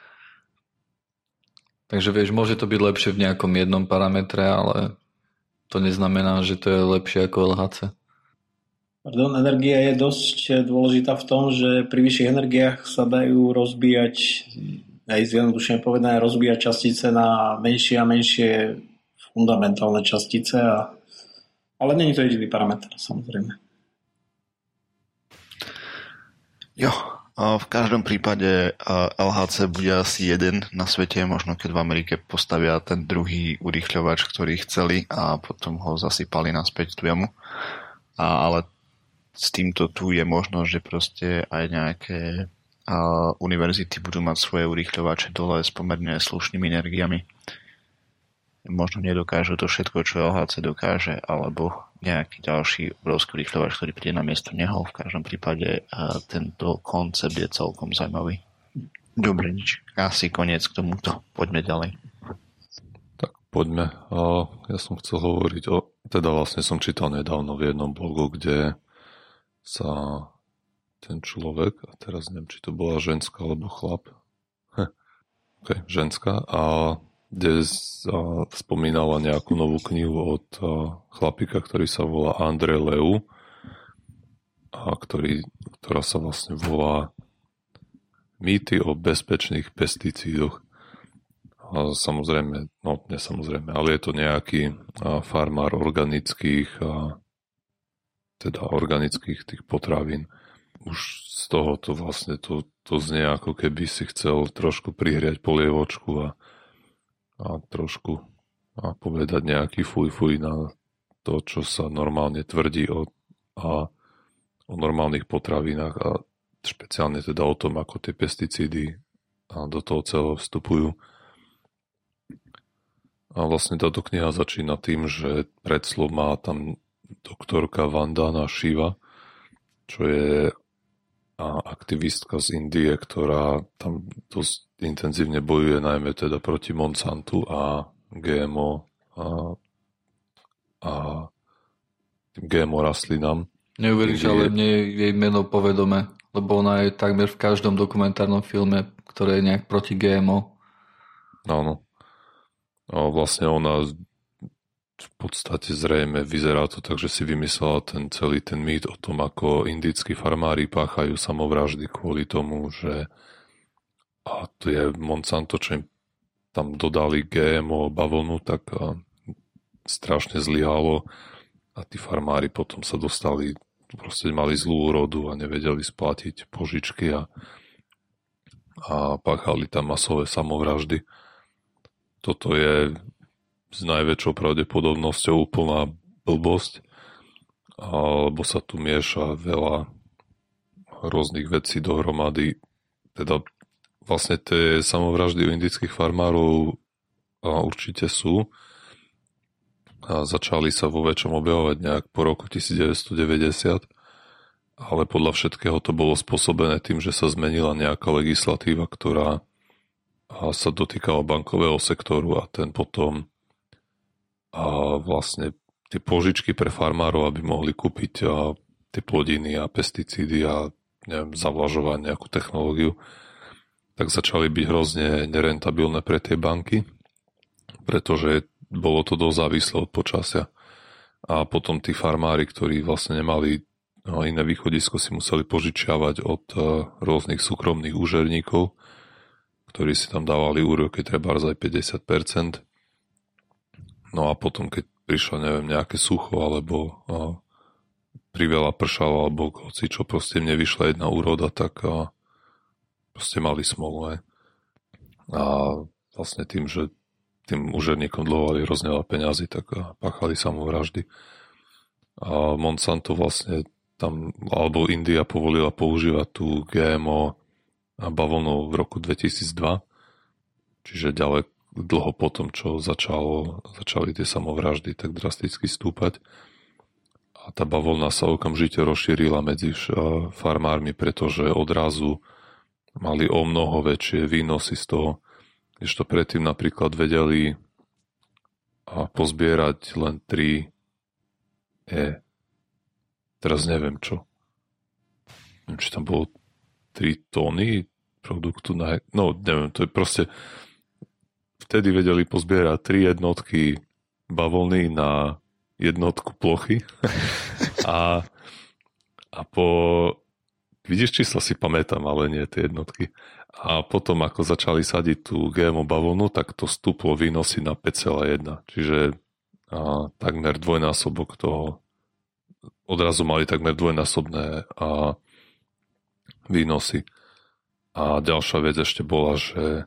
Takže vieš, môže to byť lepšie v nejakom jednom parametre, ale to neznamená, že to je lepšie ako el há cé. Pardon, energia je dosť dôležitá v tom, že pri vyšších energiách sa dajú rozbíjať, aj zjednodušene povedané, rozbíjať častice na menšie a menšie fundamentálne častice, a, ale nie je to jediný parameter, samozrejme. Jo, v každom prípade el há cé bude asi jeden na svete, možno keď v Amerike postavia ten druhý urýchľovač, ktorý chceli a potom ho zasypali naspäť tú jamu. A, ale s týmto tu je možnosť, že proste aj nejaké a, univerzity budú mať svoje urýchľovače dole s pomerne slušnými energiami. Možno nedokážu to všetko, čo el há cé dokáže, alebo nejaký ďalší obrovský rýchľovač, ktorý príde na miesto neho. V každom prípade tento koncept je celkom zaujímavý. Dobre, nič. Asi koniec k tomuto. Poďme ďalej. Tak poďme. Ja som chcel hovoriť o... Teda vlastne som čítal nedávno v jednom blogu, kde sa ten človek, a teraz neviem, či to bola ženská alebo chlap, hm. ok, ženská, a kde spomínala nejakú novú knihu od chlapika, ktorý sa volá Andrej Leu, a ktorý, ktorá sa vlastne volá Mýty o bezpečných pesticídoch. A samozrejme, no nie samozrejme, ale je to nejaký farmár organických, teda organických tých potravín. Už z toho to vlastne to, to znie, ako keby si chcel trošku prihriať polievočku a a trošku a povedať nejaký fuj fuj na to, čo sa normálne tvrdí o, a, o normálnych potravinách a špeciálne teda o tom, ako tie pesticídy a do toho celého vstupujú. A vlastne táto kniha začína tým, že predslov má tam doktorka Vandana Shiva, čo je aktivistka z Indie, ktorá tam dosť intenzívne bojuje najmä teda proti Monsantu a gé em ó a, a tým gé em ó rastlinám. Neuveríš, ale mne je jej meno povedomé, lebo ona je takmer v každom dokumentárnom filme, ktoré je nejak proti gé em ó. Áno. A vlastne ona v podstate zrejme vyzerá to tak, že si vymyslela ten celý ten mýt o tom, ako indickí farmári páchajú samovraždy kvôli tomu, že a to je Monsanto, čo im tam dodali gé em ó bavlnu, tak a strašne zlyhalo a tí farmári potom sa dostali, proste mali zlú úrodu a nevedeli splatiť požičky a, a páchali tam masové samovraždy. Toto je s najväčšou pravdepodobnosťou úplná blbosť, alebo sa tu mieša veľa rôznych vecí dohromady. Teda vlastne tie samovraždy u indických farmárov určite sú a začali sa vo väčšom objavovať nejak po roku devätnásťstodeväťdesiat, ale podľa všetkého to bolo spôsobené tým, že sa zmenila nejaká legislatíva, ktorá sa dotýkala bankového sektoru a ten potom a vlastne tie požičky pre farmárov, aby mohli kúpiť a tie plodiny a pesticídy a neviem, zavlažovať nejakú technológiu, tak začali byť hrozne nerentabilné pre tie banky, pretože bolo to dosť závislé od počasia. A potom tí farmári, ktorí vlastne nemali no, iné východisko, si museli požičiavať od uh, rôznych súkromných úžerníkov, ktorí si tam dávali úroky trebárs aj päťdesiat percent. No a potom, keď prišlo, neviem, nejaké sucho, alebo uh, priveľa pršalo, alebo hoci čo, proste im nevyšla jedna úroda, tak uh, proste mali smolu. Aj. A vlastne tým, že tým úžerníkom dlhovali hrozne veľa peňazí, tak uh, páchali samovraždy. A Monsanto vlastne tam, alebo India povolila používať tú gé em ó bavlnu v roku dvetisícdva, čiže ďalej dlho potom, čo začalo, začali tie samovraždy tak drasticky stúpať. A tá bavlna sa okamžite rozšírila medzi farmármi, pretože odrazu mali o mnoho väčšie výnosy z toho, ešte predtým napríklad vedeli pozbierať len tri E. Teraz neviem čo. Neviem, či tam bolo tri tóny produktu na... No, neviem, to je proste... Vtedy vedeli pozbierať tri jednotky bavlny na jednotku plochy. a, a po... Vidíš, čísla si pamätám, ale nie tie jednotky. A potom, ako začali sadiť tú gé em ó bavlnu, tak to stúplo výnosy na päť celá jedna. Čiže a, takmer dvojnásobok toho. Odrazu mali takmer dvojnásobné a, výnosy. A ďalšia vec ešte bola, že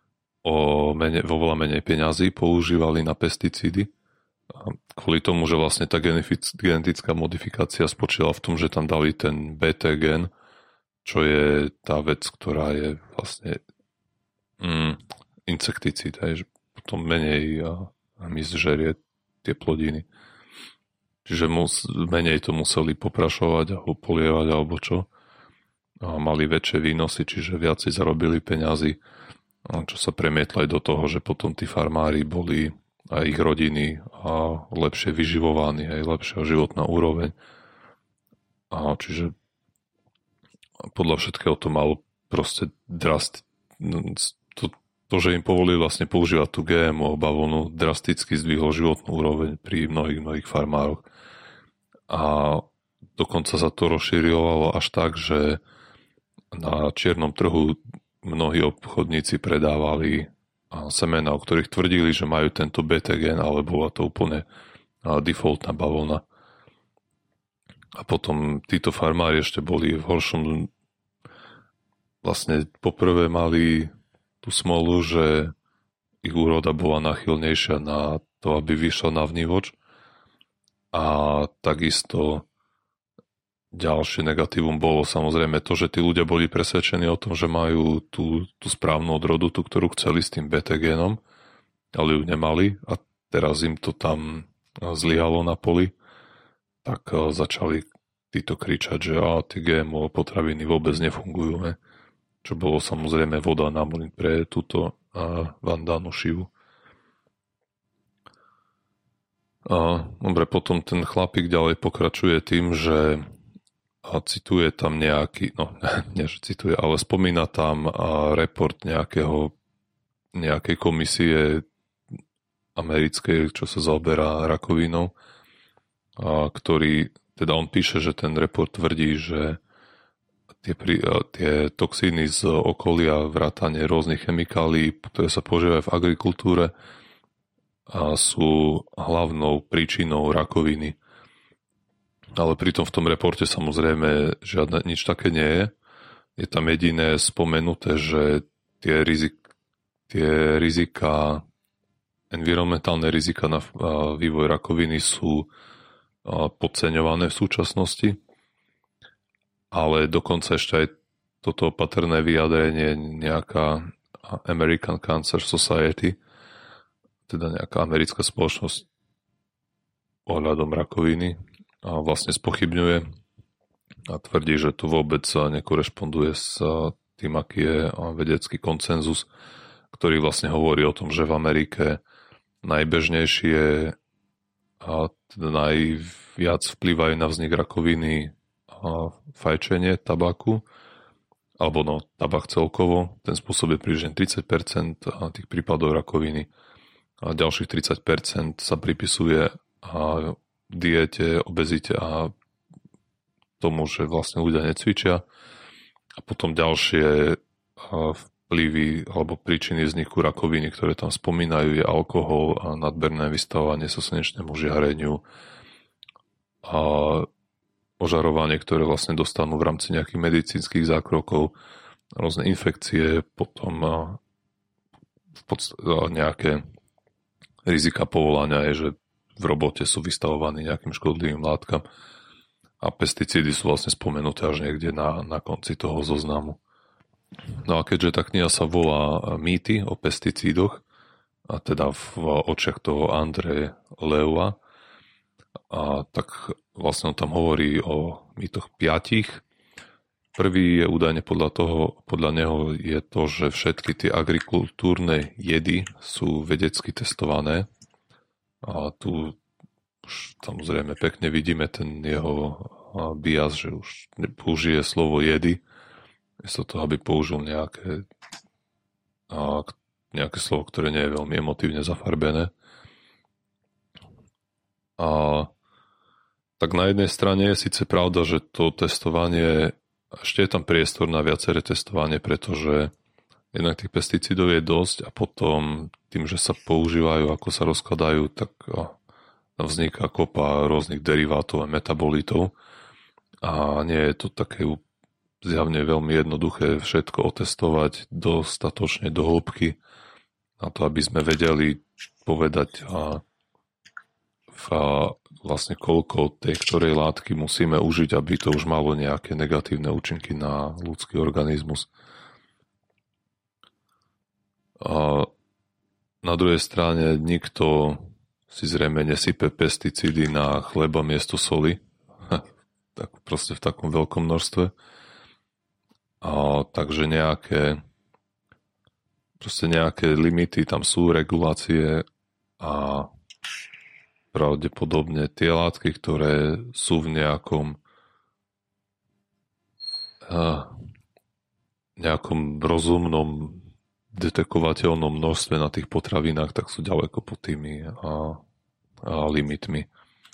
o menej, vo veľa menej peňazí používali na pesticídy. A kvôli tomu, že vlastne tá genetická modifikácia spočívala v tom, že tam dali ten bé té gen, čo je tá vec, ktorá je vlastne mm, insekticíd, že potom menej a, a my zžerie tie plodiny. Čiže mus, menej to museli poprašovať a polievať alebo čo. A mali väčšie výnosy, čiže viac si zarobili peňazí, čo sa premietlo aj do toho, že potom tí farmári boli aj ich rodiny a lepšie vyživovaní, aj lepšia životná úroveň. A čiže podľa všetkého to malo proste drast... To, to, že im povolili vlastne používať tú gé em ó bavlnu, drasticky zdvihlo životnú úroveň pri mnohých, mnohých farmároch. A dokonca sa to rozšírilovalo až tak, že na čiernom trhu mnohí obchodníci predávali semena, o ktorých tvrdili, že majú tento bé té gen, ale bola to úplne defaultná bavlna. A potom títo farmári ešte boli v horšom... Vlastne poprvé mali tú smolu, že ich úroda bola náchylnejšia na to, aby vyšla na vnívoč. A takisto ďalšie negatívum bolo samozrejme to, že tí ľudia boli presvedčení o tom, že majú tú, tú správnu odrodu, tú, ktorú chceli s tým bé té génom, ale ju nemali a teraz im to tam zlyhalo na poli, tak začali títo kričať, že á, tie gé em ó potraviny vôbec nefungujú, ne? Čo bolo samozrejme voda na mlyn pre túto uh, Vandanu Shivu. A, dobre, potom ten chlapík ďalej pokračuje tým, že a cituje tam nejaký, no nie, že cituje, ale spomína tam a report nejakého, nejakej komisie americkej, čo sa zaoberá rakovinou, a ktorý, teda on píše, že ten report tvrdí, že tie, tie toxíny z okolia, vrátane rôznych chemikálií, ktoré sa používajú v agrikultúre, a sú hlavnou príčinou rakoviny. Ale pritom v tom reporte samozrejme žiadne, nič také nie je. Je tam jediné spomenuté, že tie, rizik, tie rizika, environmentálne rizika na vývoj rakoviny sú podceňované v súčasnosti. Ale dokonca ešte aj toto opatrné vyjadrenie nejaká American Cancer Society, teda nejaká americká spoločnosť ohľadom rakoviny, a vlastne spochybňuje a tvrdí, že to vôbec nekorešponduje s tým, aký je vedecký konsenzus, ktorý vlastne hovorí o tom, že v Amerike najbežnejšie a teda najviac vplyvajú na vznik rakoviny a fajčenie tabaku, alebo no, tabak celkovo. Ten spôsobuje približne tridsať percent tých prípadov rakoviny. A ďalších tridsať percent sa pripisuje diete, obezite a tomu, že vlastne ľudia necvičia. A potom ďalšie vplyvy alebo príčiny vzniku rakoviny, ktoré tam spomínajú, je alkohol a nadmerné vystavovanie sa slnečnému žiareniu a ožarovanie, ktoré vlastne dostanú v rámci nejakých medicínskych zákrokov, rôzne infekcie, potom v podstate nejaké rizika povolania je, že v robote sú vystavovaní nejakým škodlivým látkam a pesticídy sú vlastne spomenuté až niekde na, na konci toho zoznamu. No a keďže tá kniha sa volá Mýty o pesticídoch, a teda v očiach toho Andreja Leua, a tak vlastne on tam hovorí o mýtoch piatich. Prvý je údajne podľa toho, podľa neho je to, že všetky tie agrikultúrne jedy sú vedecky testované. A tu už samozrejme pekne vidíme ten jeho bias, že už použije slovo jedy, miesto toho, aby použil nejaké, nejaké slovo, ktoré nie je veľmi emotívne zafarbené. A tak na jednej strane je síce pravda, že to testovanie, ešte je tam priestor na viaceré testovanie, pretože jednak tých pesticídov je dosť a potom tým, že sa používajú, ako sa rozkladajú, tak vzniká kopa rôznych derivátov a metabolitov a nie je to také zjavne veľmi jednoduché všetko otestovať dostatočne do hĺbky na to, aby sme vedeli povedať a a vlastne koľko tej ktorej látky musíme užiť, aby to už malo nejaké negatívne účinky na ľudský organizmus. A na druhej strane nikto si zrejme nesype pesticídy na chleba miesto soli, tak proste v takom veľkom množstve. A takže nejaké proste nejaké limity tam sú, regulácie a pravdepodobne tie látky, ktoré sú v nejakom uh, nejakom rozumnom detekovateľnom množstve na tých potravinách, tak sú ďaleko pod tými a, a limitmi.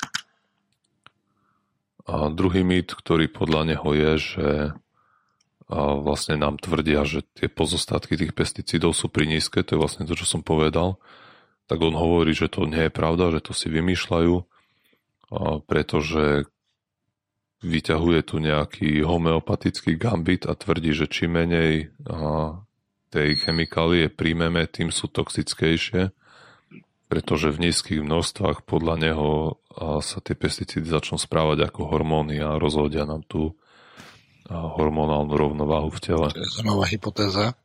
A druhý mýt, ktorý podľa neho je, že a vlastne nám tvrdia, že tie pozostatky tých pesticídov sú prinízke, to je vlastne to, čo som povedal, tak on hovorí, že to nie je pravda, že to si vymýšľajú, pretože vyťahuje tu nejaký homeopatický gambit a tvrdí, že čím menej tej chemikálie príjmeme, tým sú toxickejšie, pretože v nízkych množstvách podľa neho sa tie pesticídy začnú správať ako hormóny a rozhodia nám tú hormonálnu rovnováhu v tele. To je zaujímavá hypotéza.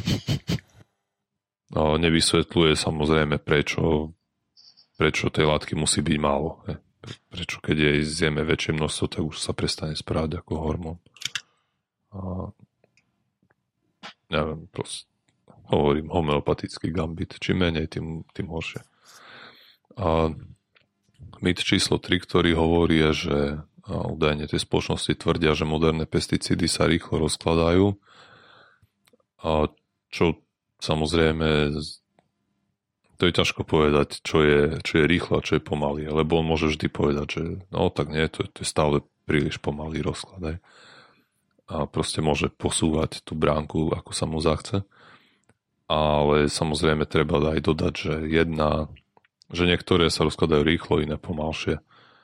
No, nevysvetľuje samozrejme, prečo, prečo tej látky musí byť málo. Prečo keď jej zjeme väčšie množstvo, tak už sa prestane správať ako hormón. A neviem, proste hovorím homeopatický gambit. Čím menej, tým, tým horšie. A mýt číslo tri, ktorý hovorí, je, že údajne tie spoločnosti tvrdia, že moderné pesticídy sa rýchlo rozkladajú. A čo samozrejme, to je ťažko povedať, čo je, čo je rýchlo a čo je pomaly, lebo on môže vždy povedať, že no tak nie, to, to je stále príliš pomalý rozklad. Aj. A proste môže posúvať tú bránku, ako sa mu zachce. Ale samozrejme treba aj dodať, že jedna, že niektoré sa rozkladajú rýchlo, iné pomalšie.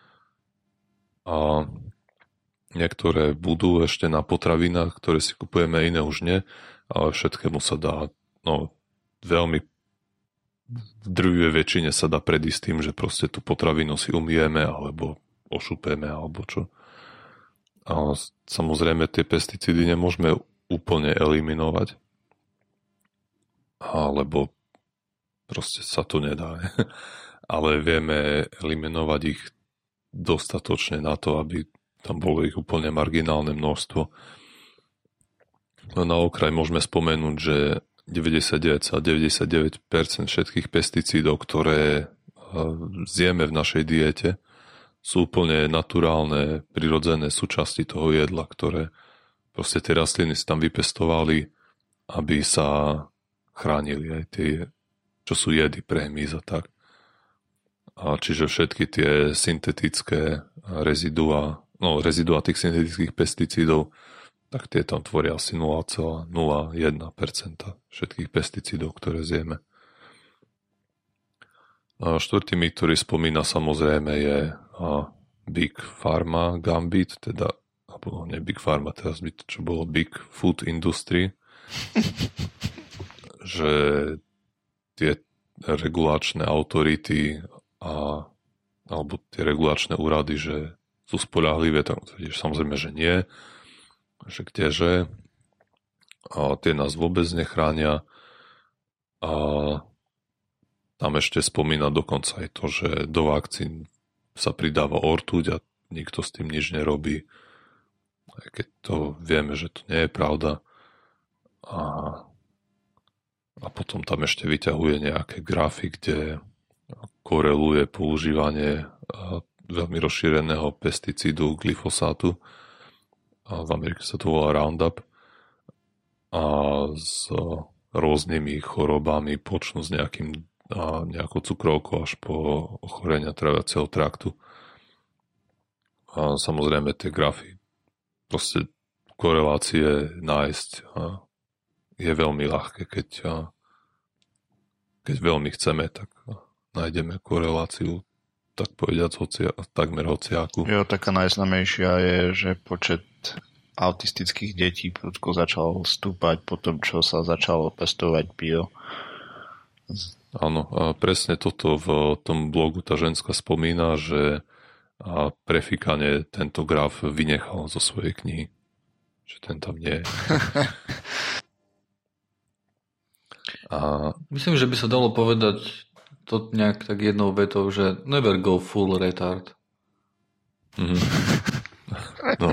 A niektoré budú ešte na potravinách, ktoré si kupujeme, iné už nie, ale všetkému sa dá, no veľmi v drvivej väčšine sa dá predísť tým, že proste tú potravinu si umyjeme alebo ošupeme alebo čo. A samozrejme tie pesticídy nemôžeme úplne eliminovať, alebo proste sa to nedá. Ale vieme eliminovať ich dostatočne na to, aby tam bolo ich úplne marginálne množstvo. No na okraj môžeme spomenúť, že deväťdesiatdeväť celá deväťdesiatdeväť percent všetkých pesticídov, ktoré zjeme v našej diete, sú úplne naturálne, prirodzené súčasti toho jedla, ktoré proste tie rastliny si tam vypestovali, aby sa chránili aj tie, čo sú jedy pre hmyz a tak. A čiže všetky tie syntetické rezidua, no rezidua tých syntetických pesticídov, tak tie tam tvoria asi nula celá nula jedna percent všetkých pesticídov, ktoré zjeme. A štvrtý mýt, ktorý spomína samozrejme je Big Pharma Gambit, teda, alebo nie Big Pharma, teraz by to čo bolo Big Food Industry, že tie regulačné autority a, alebo tie regulačné úrady, že sú spoľahlivé, tak tvrdíš samozrejme, že nie, že kdeže, a tie nás vôbec nechránia. A tam ešte spomína dokonca aj to, že do vakcín sa pridáva ortuť a nikto s tým nič nerobí. Aj keď to vieme, že to nie je pravda. A, a potom tam ešte vyťahuje nejaké grafy, kde koreluje používanie veľmi rozšíreného pesticídu glyfosátu. A v Amerike sa to volá Roundup. A s rôznymi chorobami počnú s nejakým a nejakou cukrovkou až po ochorenia tráviaceho traktu. A samozrejme tie grafy, proste korelácie nájsť a je veľmi ľahké, keď, a, keď veľmi chceme, tak nájdeme koreláciu, tak povediac, hoci, takmer hociaku. Jo, taká najznámejšia je, že počet autistických detí prudko začal stúpať po tom, čo sa začalo pestovať bio. Áno, a presne toto v tom blogu tá ženská spomína, že prefikane tento graf vynechal zo svojej knihy. Že ten tam nie je. A myslím, že by sa dalo povedať to nejak tak jednou vetou, že never go full retard. Mm-hmm. No.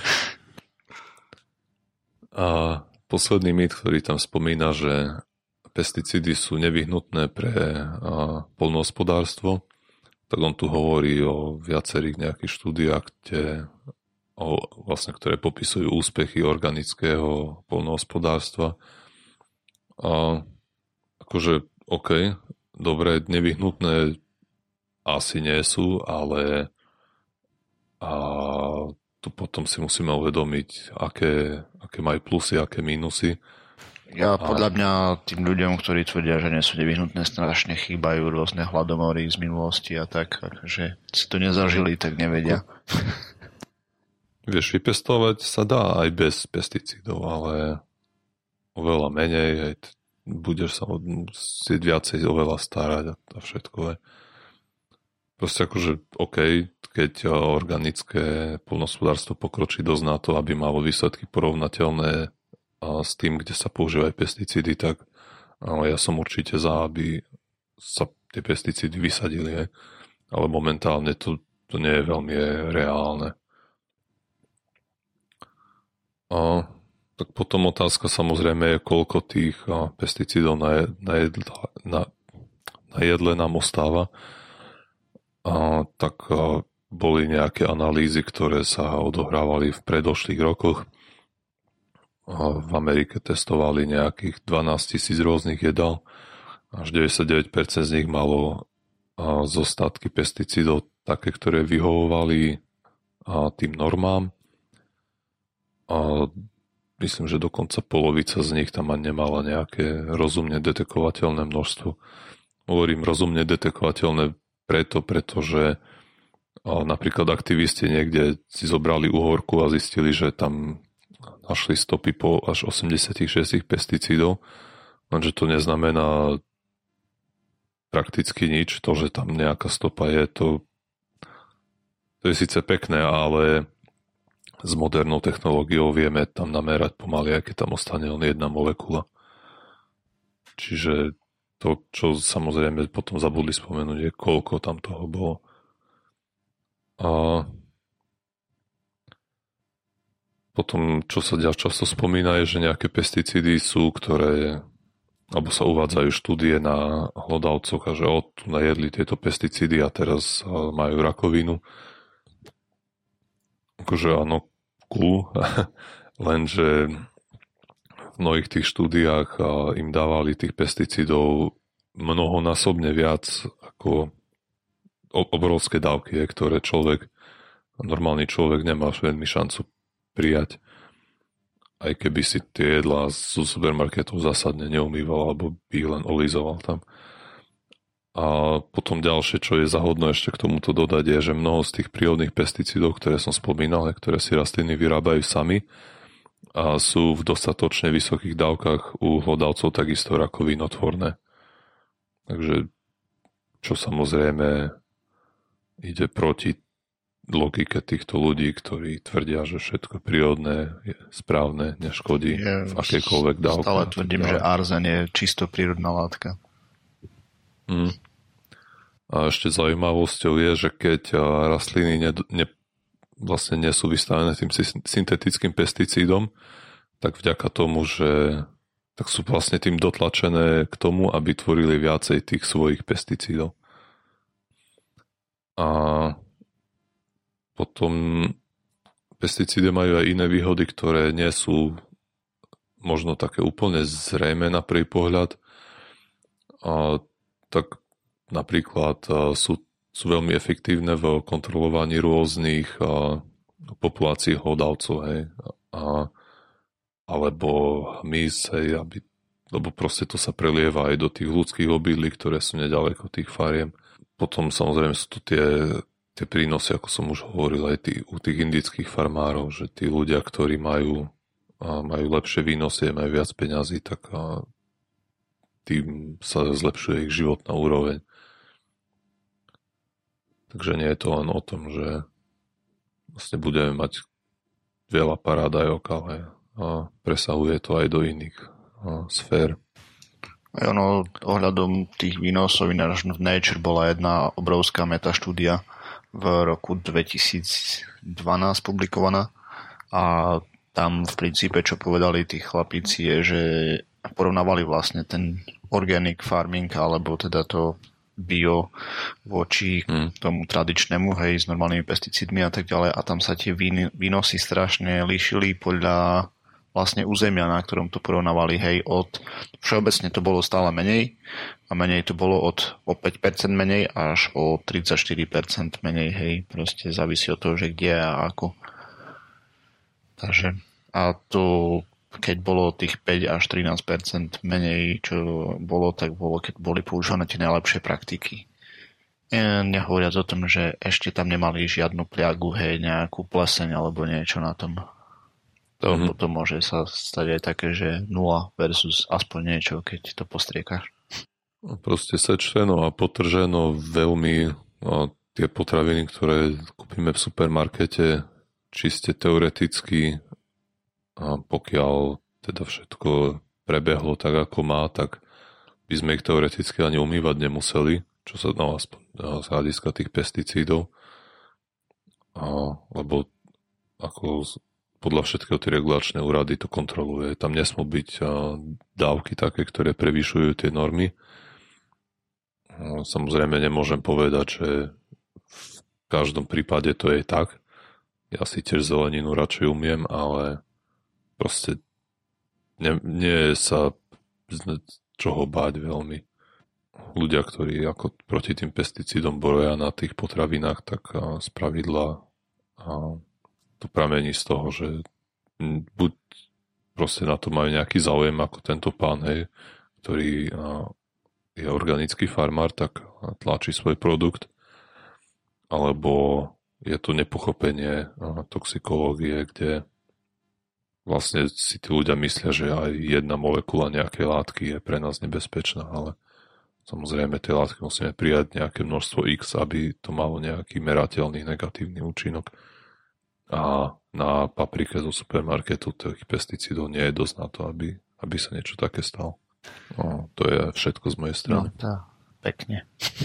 A posledný mýt, ktorý tam spomína, že pesticídy sú nevyhnutné pre poľnohospodárstvo, tak on tu hovorí o viacerých nejakých štúdiách, kde, o, vlastne, ktoré popisujú úspechy organického poľnohospodárstva. A akože, OK, dobre, nevyhnutné asi nie sú, ale a tu potom si musíme uvedomiť, aké, aké majú plusy, aké mínusy. Ja podľa mňa tým ľuďom, ktorí tvrdia, že nie sú nevyhnutné, strašne chýbajú rôzne hladomory z minulosti a tak, že si to nezažili, tak nevedia. Vieš, vypestovať sa dá aj bez pesticídov, ale oveľa menej, aj budeš sa si viacej oveľa starať a, a všetko. Proste akože OK, keď organické poľnohospodárstvo pokročí dosť na to, aby malo výsledky porovnateľné a s tým, kde sa používajú pesticídy, tak ja som určite za, aby sa tie pesticídy vysadili, aj. Ale momentálne to, to nie je veľmi reálne. A, tak potom otázka samozrejme je, koľko tých a, pesticídov na, na, jedle, na, na jedle nám ostáva. A, tak a, boli nejaké analýzy, ktoré sa odohrávali v predošlých rokoch. V Amerike testovali nejakých dvanásť tisíc rôznych jedál. Až deväťdesiatdeväť percent z nich malo zostatky pesticídov také, ktoré vyhovovali tým normám. A myslím, že dokonca polovica z nich tam ani nemala nejaké rozumne detekovateľné množstvo. Hovorím rozumne detekovateľné preto, pretože napríklad aktivisti niekde si zobrali uhorku a zistili, že tam našli stopy po až osemdesiatšesť pesticídov, lenže to neznamená prakticky nič. To, že tam nejaká stopa je, to, to je síce pekné, ale s modernou technológiou vieme tam namerať pomaly, aj keď tam ostane len jedna molekula. Čiže to, čo samozrejme potom zabudli spomenúť, je koľko tam toho bolo. A potom, čo sa často spomína, je, že nejaké pesticídy sú, ktoré, alebo sa uvádzajú štúdie na hlodavcoch a že od tu najedli tieto pesticídy a teraz majú rakovinu. akože áno, cool, lenže v mnohých tých štúdiách im dávali tých pesticídov mnohonásobne viac ako obrovské dávky, ktoré človek, normálny človek nemá veľmi šancu prijať. Aj keby si tie jedlá zo supermarketov zásadne neumýval alebo by ich len olízoval tam. A potom ďalšie, čo je zahodno ešte k tomuto dodať, je, že mnoho z tých prírodných pesticídov, ktoré som spomínal, ktoré si rastliny vyrábajú sami, a sú v dostatočne vysokých dávkach u hlodavcov takisto rakovinotvorné. Takže čo samozrejme ide proti logike týchto ľudí, ktorí tvrdia, že všetko prírodné je správne, neškodí je, v akékoľvek dávke. Stále tvrdím, že arzen je čisto prírodná látka. Hmm. A ešte zaujímavosťou je, že keď rastliny ne, ne, vlastne nie sú vystavené tým syntetickým pesticídom, tak vďaka tomu, že tak sú vlastne tým dotlačené k tomu, aby tvorili viacej tých svojich pesticídov. A potom pesticídy majú aj iné výhody, ktoré nie sú možno také úplne zrejmé na prvý pohľad. A tak napríklad sú, sú veľmi efektívne v kontrolovaní rôznych a, populácií hlodavcov, hej, a, alebo hmyz, hej, aby, lebo proste to sa prelieva aj do tých ľudských obydlí, ktoré sú nedaleko tých fariem. Potom samozrejme sú tu tie, tie prínosy, ako som už hovoril, aj tí, u tých indických farmárov, že tí ľudia, ktorí majú, a majú lepšie výnosy, majú viac peňazí, tak a, tým sa zlepšuje ich životná úroveň. Takže nie je to len o tom, že vlastne budeme mať veľa parádajok, ale a presahuje to aj do iných a, sfér. Aj ono, ohľadom tých výnosov, ináč v Nature bola jedna obrovská metaštúdia v roku dvetisícdvanásť publikovaná a tam v princípe, čo povedali tí chlapíci, je, že porovnávali vlastne ten organic farming, alebo teda to bio voči hmm. tomu tradičnému, hej, s normálnymi pesticídmi a tak ďalej. A tam sa tie výnosy strašne líšili podľa vlastne územia, na ktorom to porovnávali, hej, od všeobecne to bolo stále menej a menej to bolo od o päť percent menej až o tridsaťštyri percent menej, hej, proste závisí od toho, že kde a ako. Takže a to keď bolo tých päť až trinásť percent menej, čo bolo, tak bolo, keď boli používané tie najlepšie praktiky. Nehovoriac o tom, že ešte tam nemali žiadnu pliagu, hej, nejakú pleseň alebo niečo na tom. To mm-hmm. potom môže sa stať aj také, že nula versus aspoň niečo, keď to postriekaš. Proste sečteno a potrženo veľmi no, tie potraviny, ktoré kúpime v supermarkete, čiste teoreticky, a pokiaľ teda všetko prebehlo tak, ako má, tak by sme ich teoreticky ani umývať nemuseli, čo sa no, aspoň z hľadiska tých pesticídov. A, lebo ako podľa všetkého tie regulačné úrady to kontroluje. Tam nesmú byť a, dávky také, ktoré prevyšujú tie normy. A, samozrejme nemôžem povedať, že v každom prípade to je tak. Ja si tiež zeleninu radšej umiem, ale proste nie, nie je sa čoho báť veľmi. Ľudia, ktorí ako proti tým pesticídom boja na tých potravinách, tak a, spravidla a to pramení z toho, že buď proste na to majú nejaký záujem ako tento pán, hej, ktorý a, je organický farmár, tak tlačí svoj produkt, alebo je to nepochopenie a, toxikológie, kde vlastne si tí ľudia myslia, že aj jedna molekula nejakej látky je pre nás nebezpečná, ale samozrejme tie látky musíme prijať nejaké množstvo X, aby to malo nejaký merateľný negatívny účinok. A na paprike zo supermarketu tých pesticídov nie je dosť na to, aby, aby sa niečo také stalo. No, to je všetko z mojej strany. No, to pekne.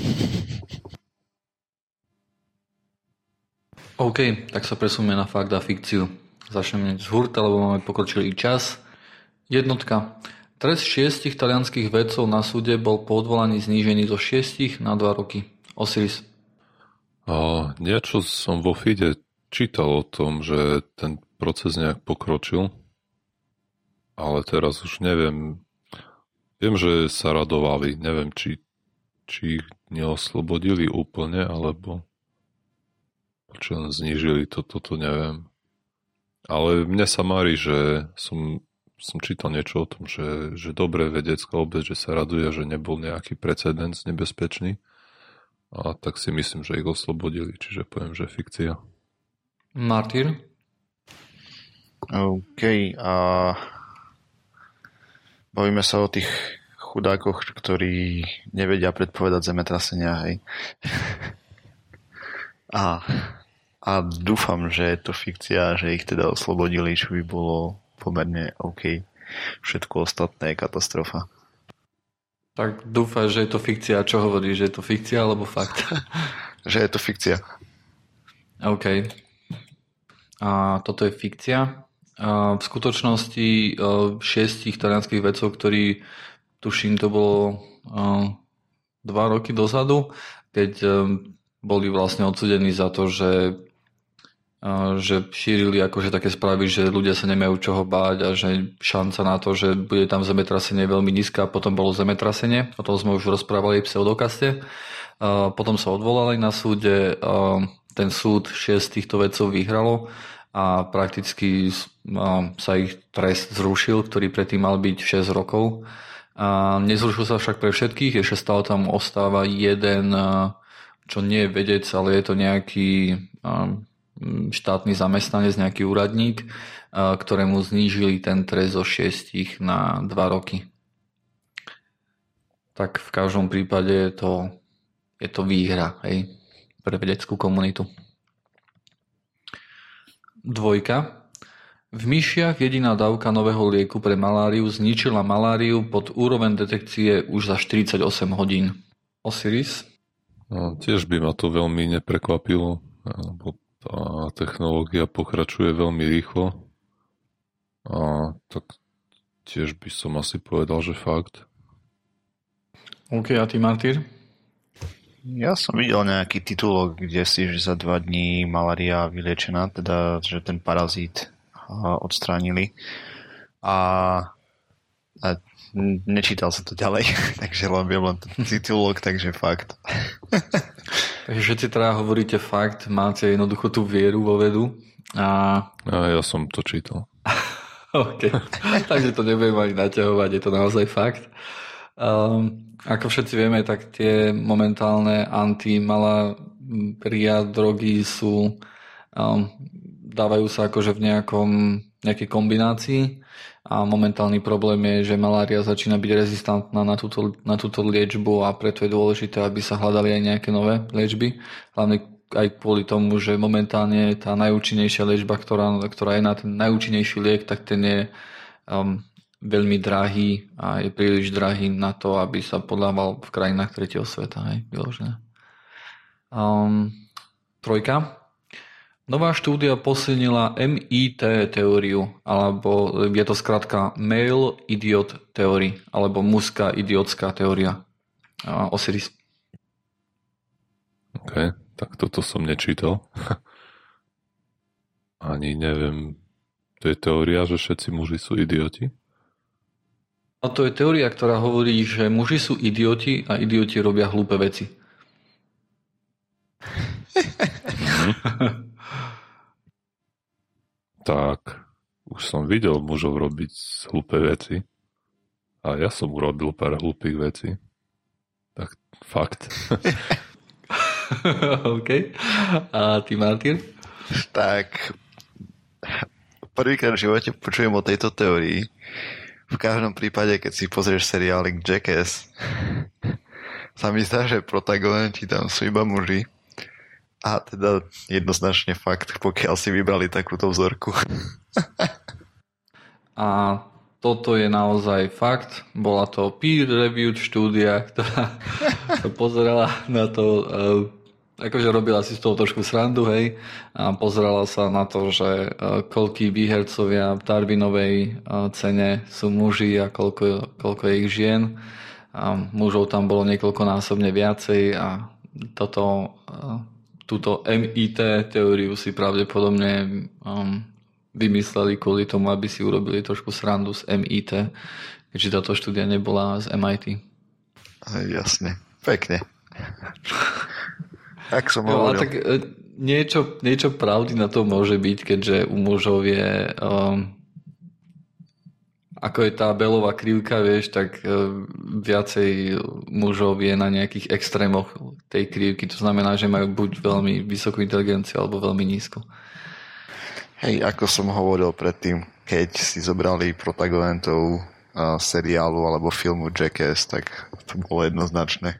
OK, tak sa presunieme na fakt a fikciu. Začneme z hurta, lebo máme pokročilý čas. Jednotka. Trest šiestich talianských vedcov na súde bol po odvolaní znížený zo šiestich na dva roky. Osiris. A niečo som vo feede čítal o tom, že ten proces nejak pokročil, ale teraz už neviem. Viem, že sa radovali. Neviem, či, či ich neoslobodili úplne, alebo či len znížili to, toto neviem. Ale mne sa mári, že som, som čítal niečo o tom, že, že dobre vedecká obec, že sa raduje, že nebol nejaký precedens nebezpečný. A tak si myslím, že ich oslobodili. Čiže poviem, že fikcia. Martyr? OK. A bavíme sa o tých chudákoch, ktorí nevedia predpovedať zemetrasenia, hej. a, a dúfam, že je to fikcia, že ich teda oslobodili, čo by bolo pomerne OK. Všetko ostatné je katastrofa. Tak dúfam, že je to fikcia. Čo hovoríš, že je to fikcia alebo fakt? Že je to fikcia. OK. A toto je fikcia. A v skutočnosti šiestich talianských vedcov, ktorí, tuším, to bolo dva roky dozadu, keď boli vlastne odsúdení za to, že, že šírili akože také správy, že ľudia sa nemajú čoho báť a že šanca na to, že bude tam zemetrasenie veľmi nízka, a potom bolo zemetrasenie. O tom sme už rozprávali v pseudokaste. A potom sa odvolali na súde. A ten súd šesť týchto vedcov vyhralo a prakticky sa ich trest zrušil, ktorý predtým mal byť šesť rokov. A nezrušil sa však pre všetkých, ešte stále tam ostáva jeden, čo nie je vedec, ale je to nejaký štátny zamestnanec, nejaký úradník, ktorému znížili ten trest zo šiestich na dva roky. Tak v každom prípade je to, je to výhra, hej, pre vedeckú komunitu. Dvojka. V myšiach jediná dávka nového lieku pre maláriu zničila maláriu pod úroveň detekcie už za štyridsaťosem hodín. Osiris? No, tiež by ma to veľmi neprekvapilo, lebo tá technológia pokračuje veľmi rýchlo. A tak tiež by som asi povedal, že fakt. OK, a ty, Martyr? Ja som videl nejaký titulok, kde si, že za dva dní malária vyliečená, teda, že ten parazít odstránili. A, a nečítal sa to ďalej, takže len viem len ten titulok, takže fakt. Takže všetci teda hovoríte fakt, máte jednoducho tú vieru vo vedu. A, a ja som to čítal. OK, takže to nebudem ani naťahovať, je to naozaj fakt. Um, ako všetci vieme, tak tie momentálne antimalária drogy sú, um, dávajú sa akože v nejakom, nejakej kombinácii a momentálny problém je, že malária začína byť rezistentná na túto, na túto liečbu a preto je dôležité, aby sa hľadali aj nejaké nové liečby. Hlavne aj kvôli tomu, že momentálne tá najúčinnejšia liečba, ktorá, ktorá je na ten najúčinnejší liek, tak ten je um, veľmi drahý a je príliš drahý na to, aby sa podával v krajinách tretieho sveta. Hej, vyložené. Um, trojka. Nová štúdia posilnila em í té teóriu, alebo je to skrátka Male Idiot Theory, alebo mužská idiotská teória. Uh, Osiris. OK, tak toto som nečítal. Ani neviem. To je teória, že všetci muži sú idioti? A to je teória, ktorá hovorí, že muži sú idioti a idioti robia hlúpe veci. Tak, už som videl mužov robiť hlúpe veci a ja som urobil pár hlúpych vecí. Tak fakt. OK. A ty, Martin? Tak, prvýkrát v živote počujem o tejto teórii. V každom prípade, keď si pozrieš seriálik Jackass, sa mi zdá, že protagonisti tam sú iba muži. A teda jednoznačne fakt, pokiaľ si vybrali takúto vzorku. A toto je naozaj fakt. Bola to peer-reviewed štúdia, ktorá sa pozerala na to, akože robila si z toho trošku srandu, hej, a pozerala sa na to, že koľkí výhercovia v Darwinovej cene sú muži a koľko, koľko je ich žien. A mužov tam bolo niekoľkonásobne viacej a toto túto em í té teóriu si pravdepodobne um, vymysleli kvôli tomu, aby si urobili trošku srandu z em í té, keďže táto štúdia nebola z em í té. Jasne, pekne. Ak som jo, hovoril. ale tak niečo, niečo pravdy na to môže byť, keďže u mužov je um, ako je tá Bellová krivka, vieš, tak uh, viacej mužov je na nejakých extrémoch tej krivky. To znamená, že majú buď veľmi vysokú inteligenciu alebo veľmi nízku. Hej, ako som hovoril predtým, keď si zobrali protagonistov uh, seriálu alebo filmu Jackass, tak to bolo jednoznačné.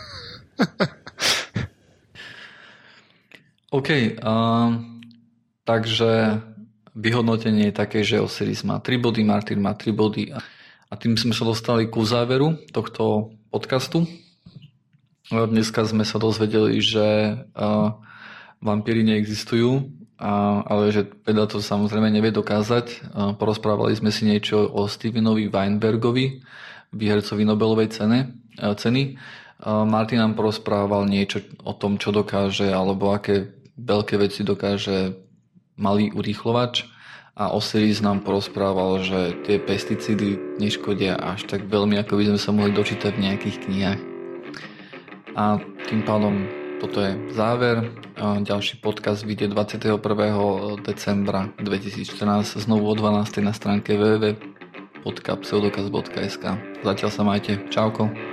OK, uh, takže vyhodnotenie je také, že Osiris má tri body, Martyr má tri body a tým sme sa dostali ku záveru tohto podcastu. Dneska sme sa dozvedeli, že uh, vampíry neexistujú, uh, ale že veda to samozrejme nevie dokázať. Uh, porozprávali sme si niečo o Stevenovi Weinbergovi, výhercovi Nobelovej cene, uh, ceny. Uh, Martin nám porozprával niečo o tom, čo dokáže alebo aké veľké veci dokáže malý urýchlovač a Osiris nám porozprával, že tie pesticídy neškodia až tak veľmi, ako by sme sa mohli dočítať v nejakých knihách. A tým pádom toto je záver. Ďalší podcast vyjde dvadsiateho prvého decembra dvetisícštrnásť znovu o dvanástej na stránke w w w bodka pseudokaz bodka es ka. Zatiaľ sa majte. Čauko.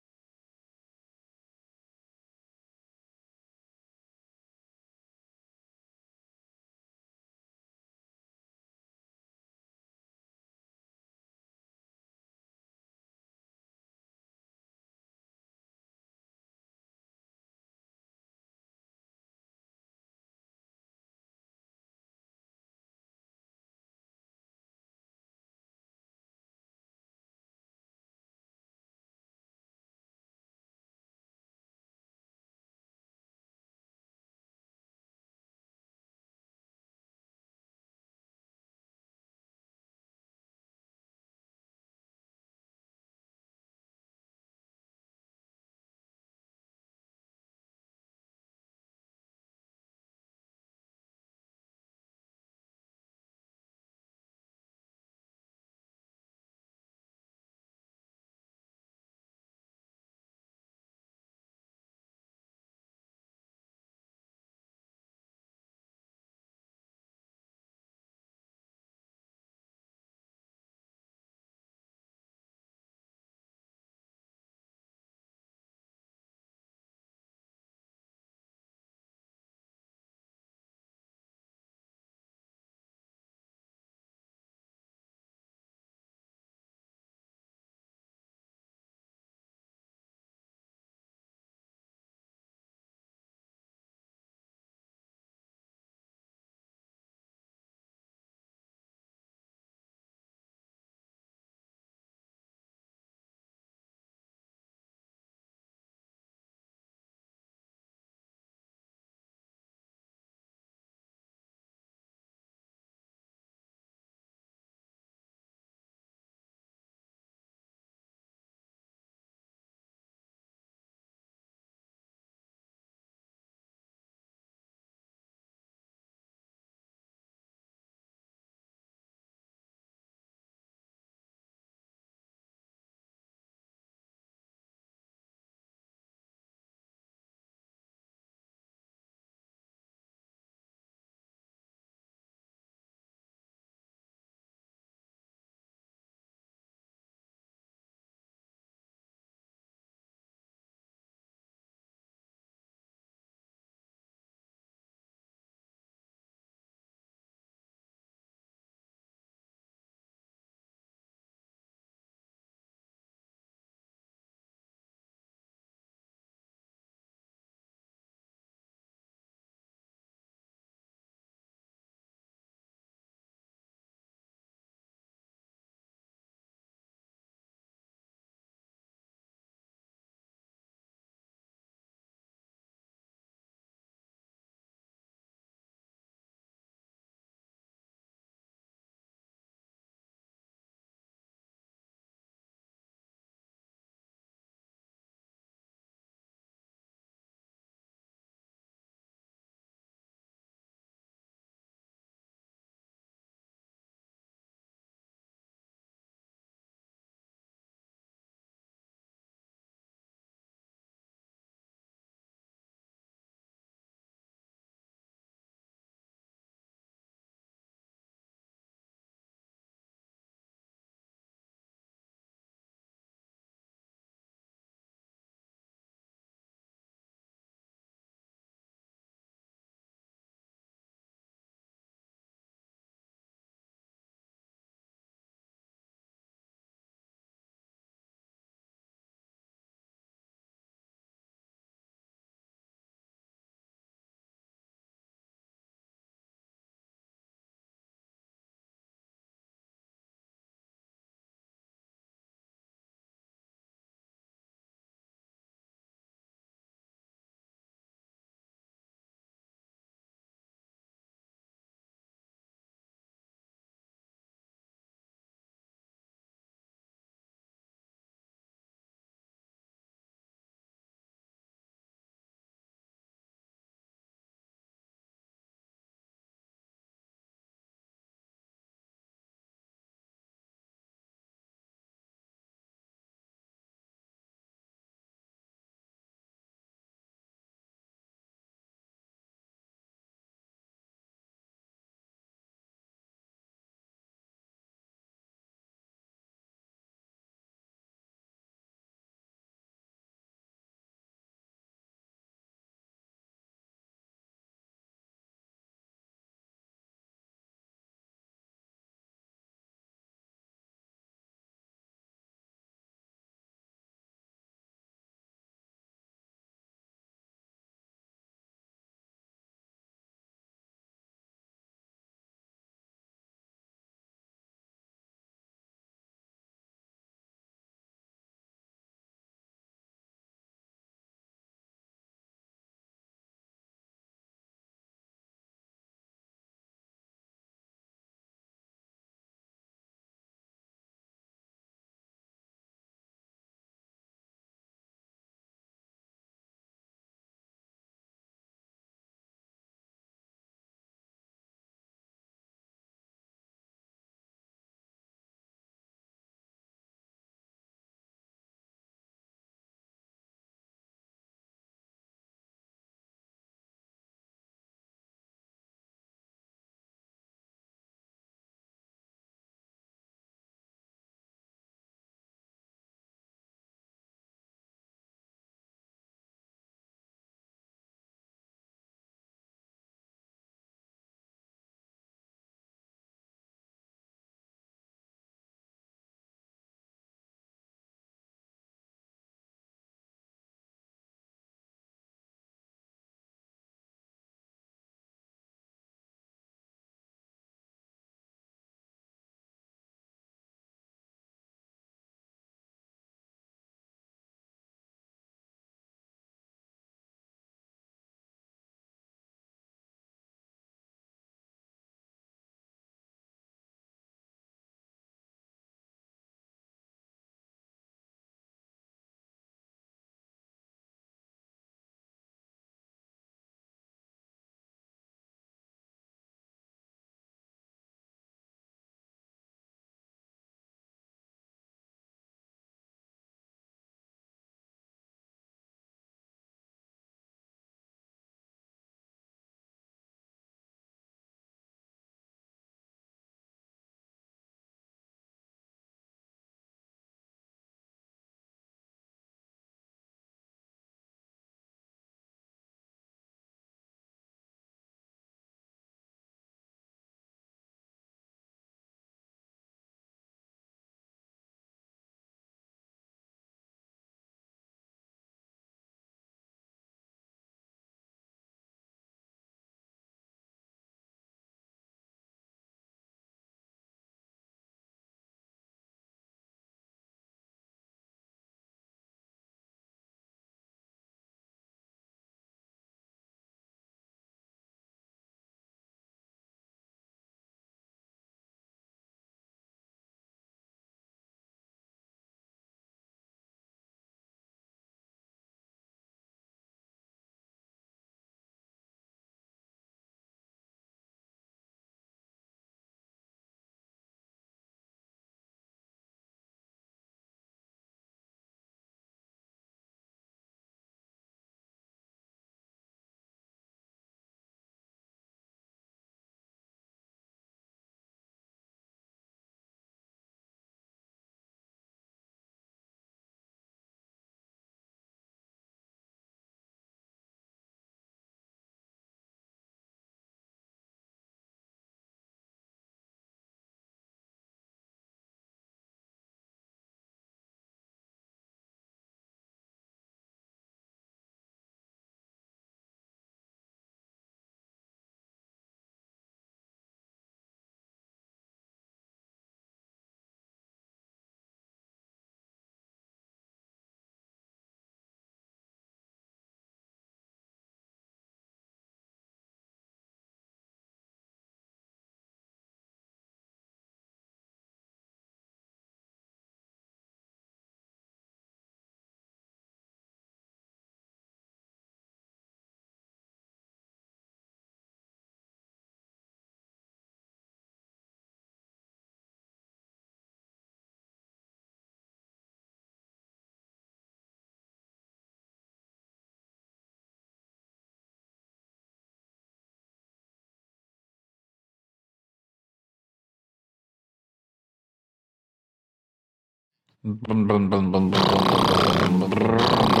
Brn, brn, brn, brn, brn, brn, brn, brn, brn.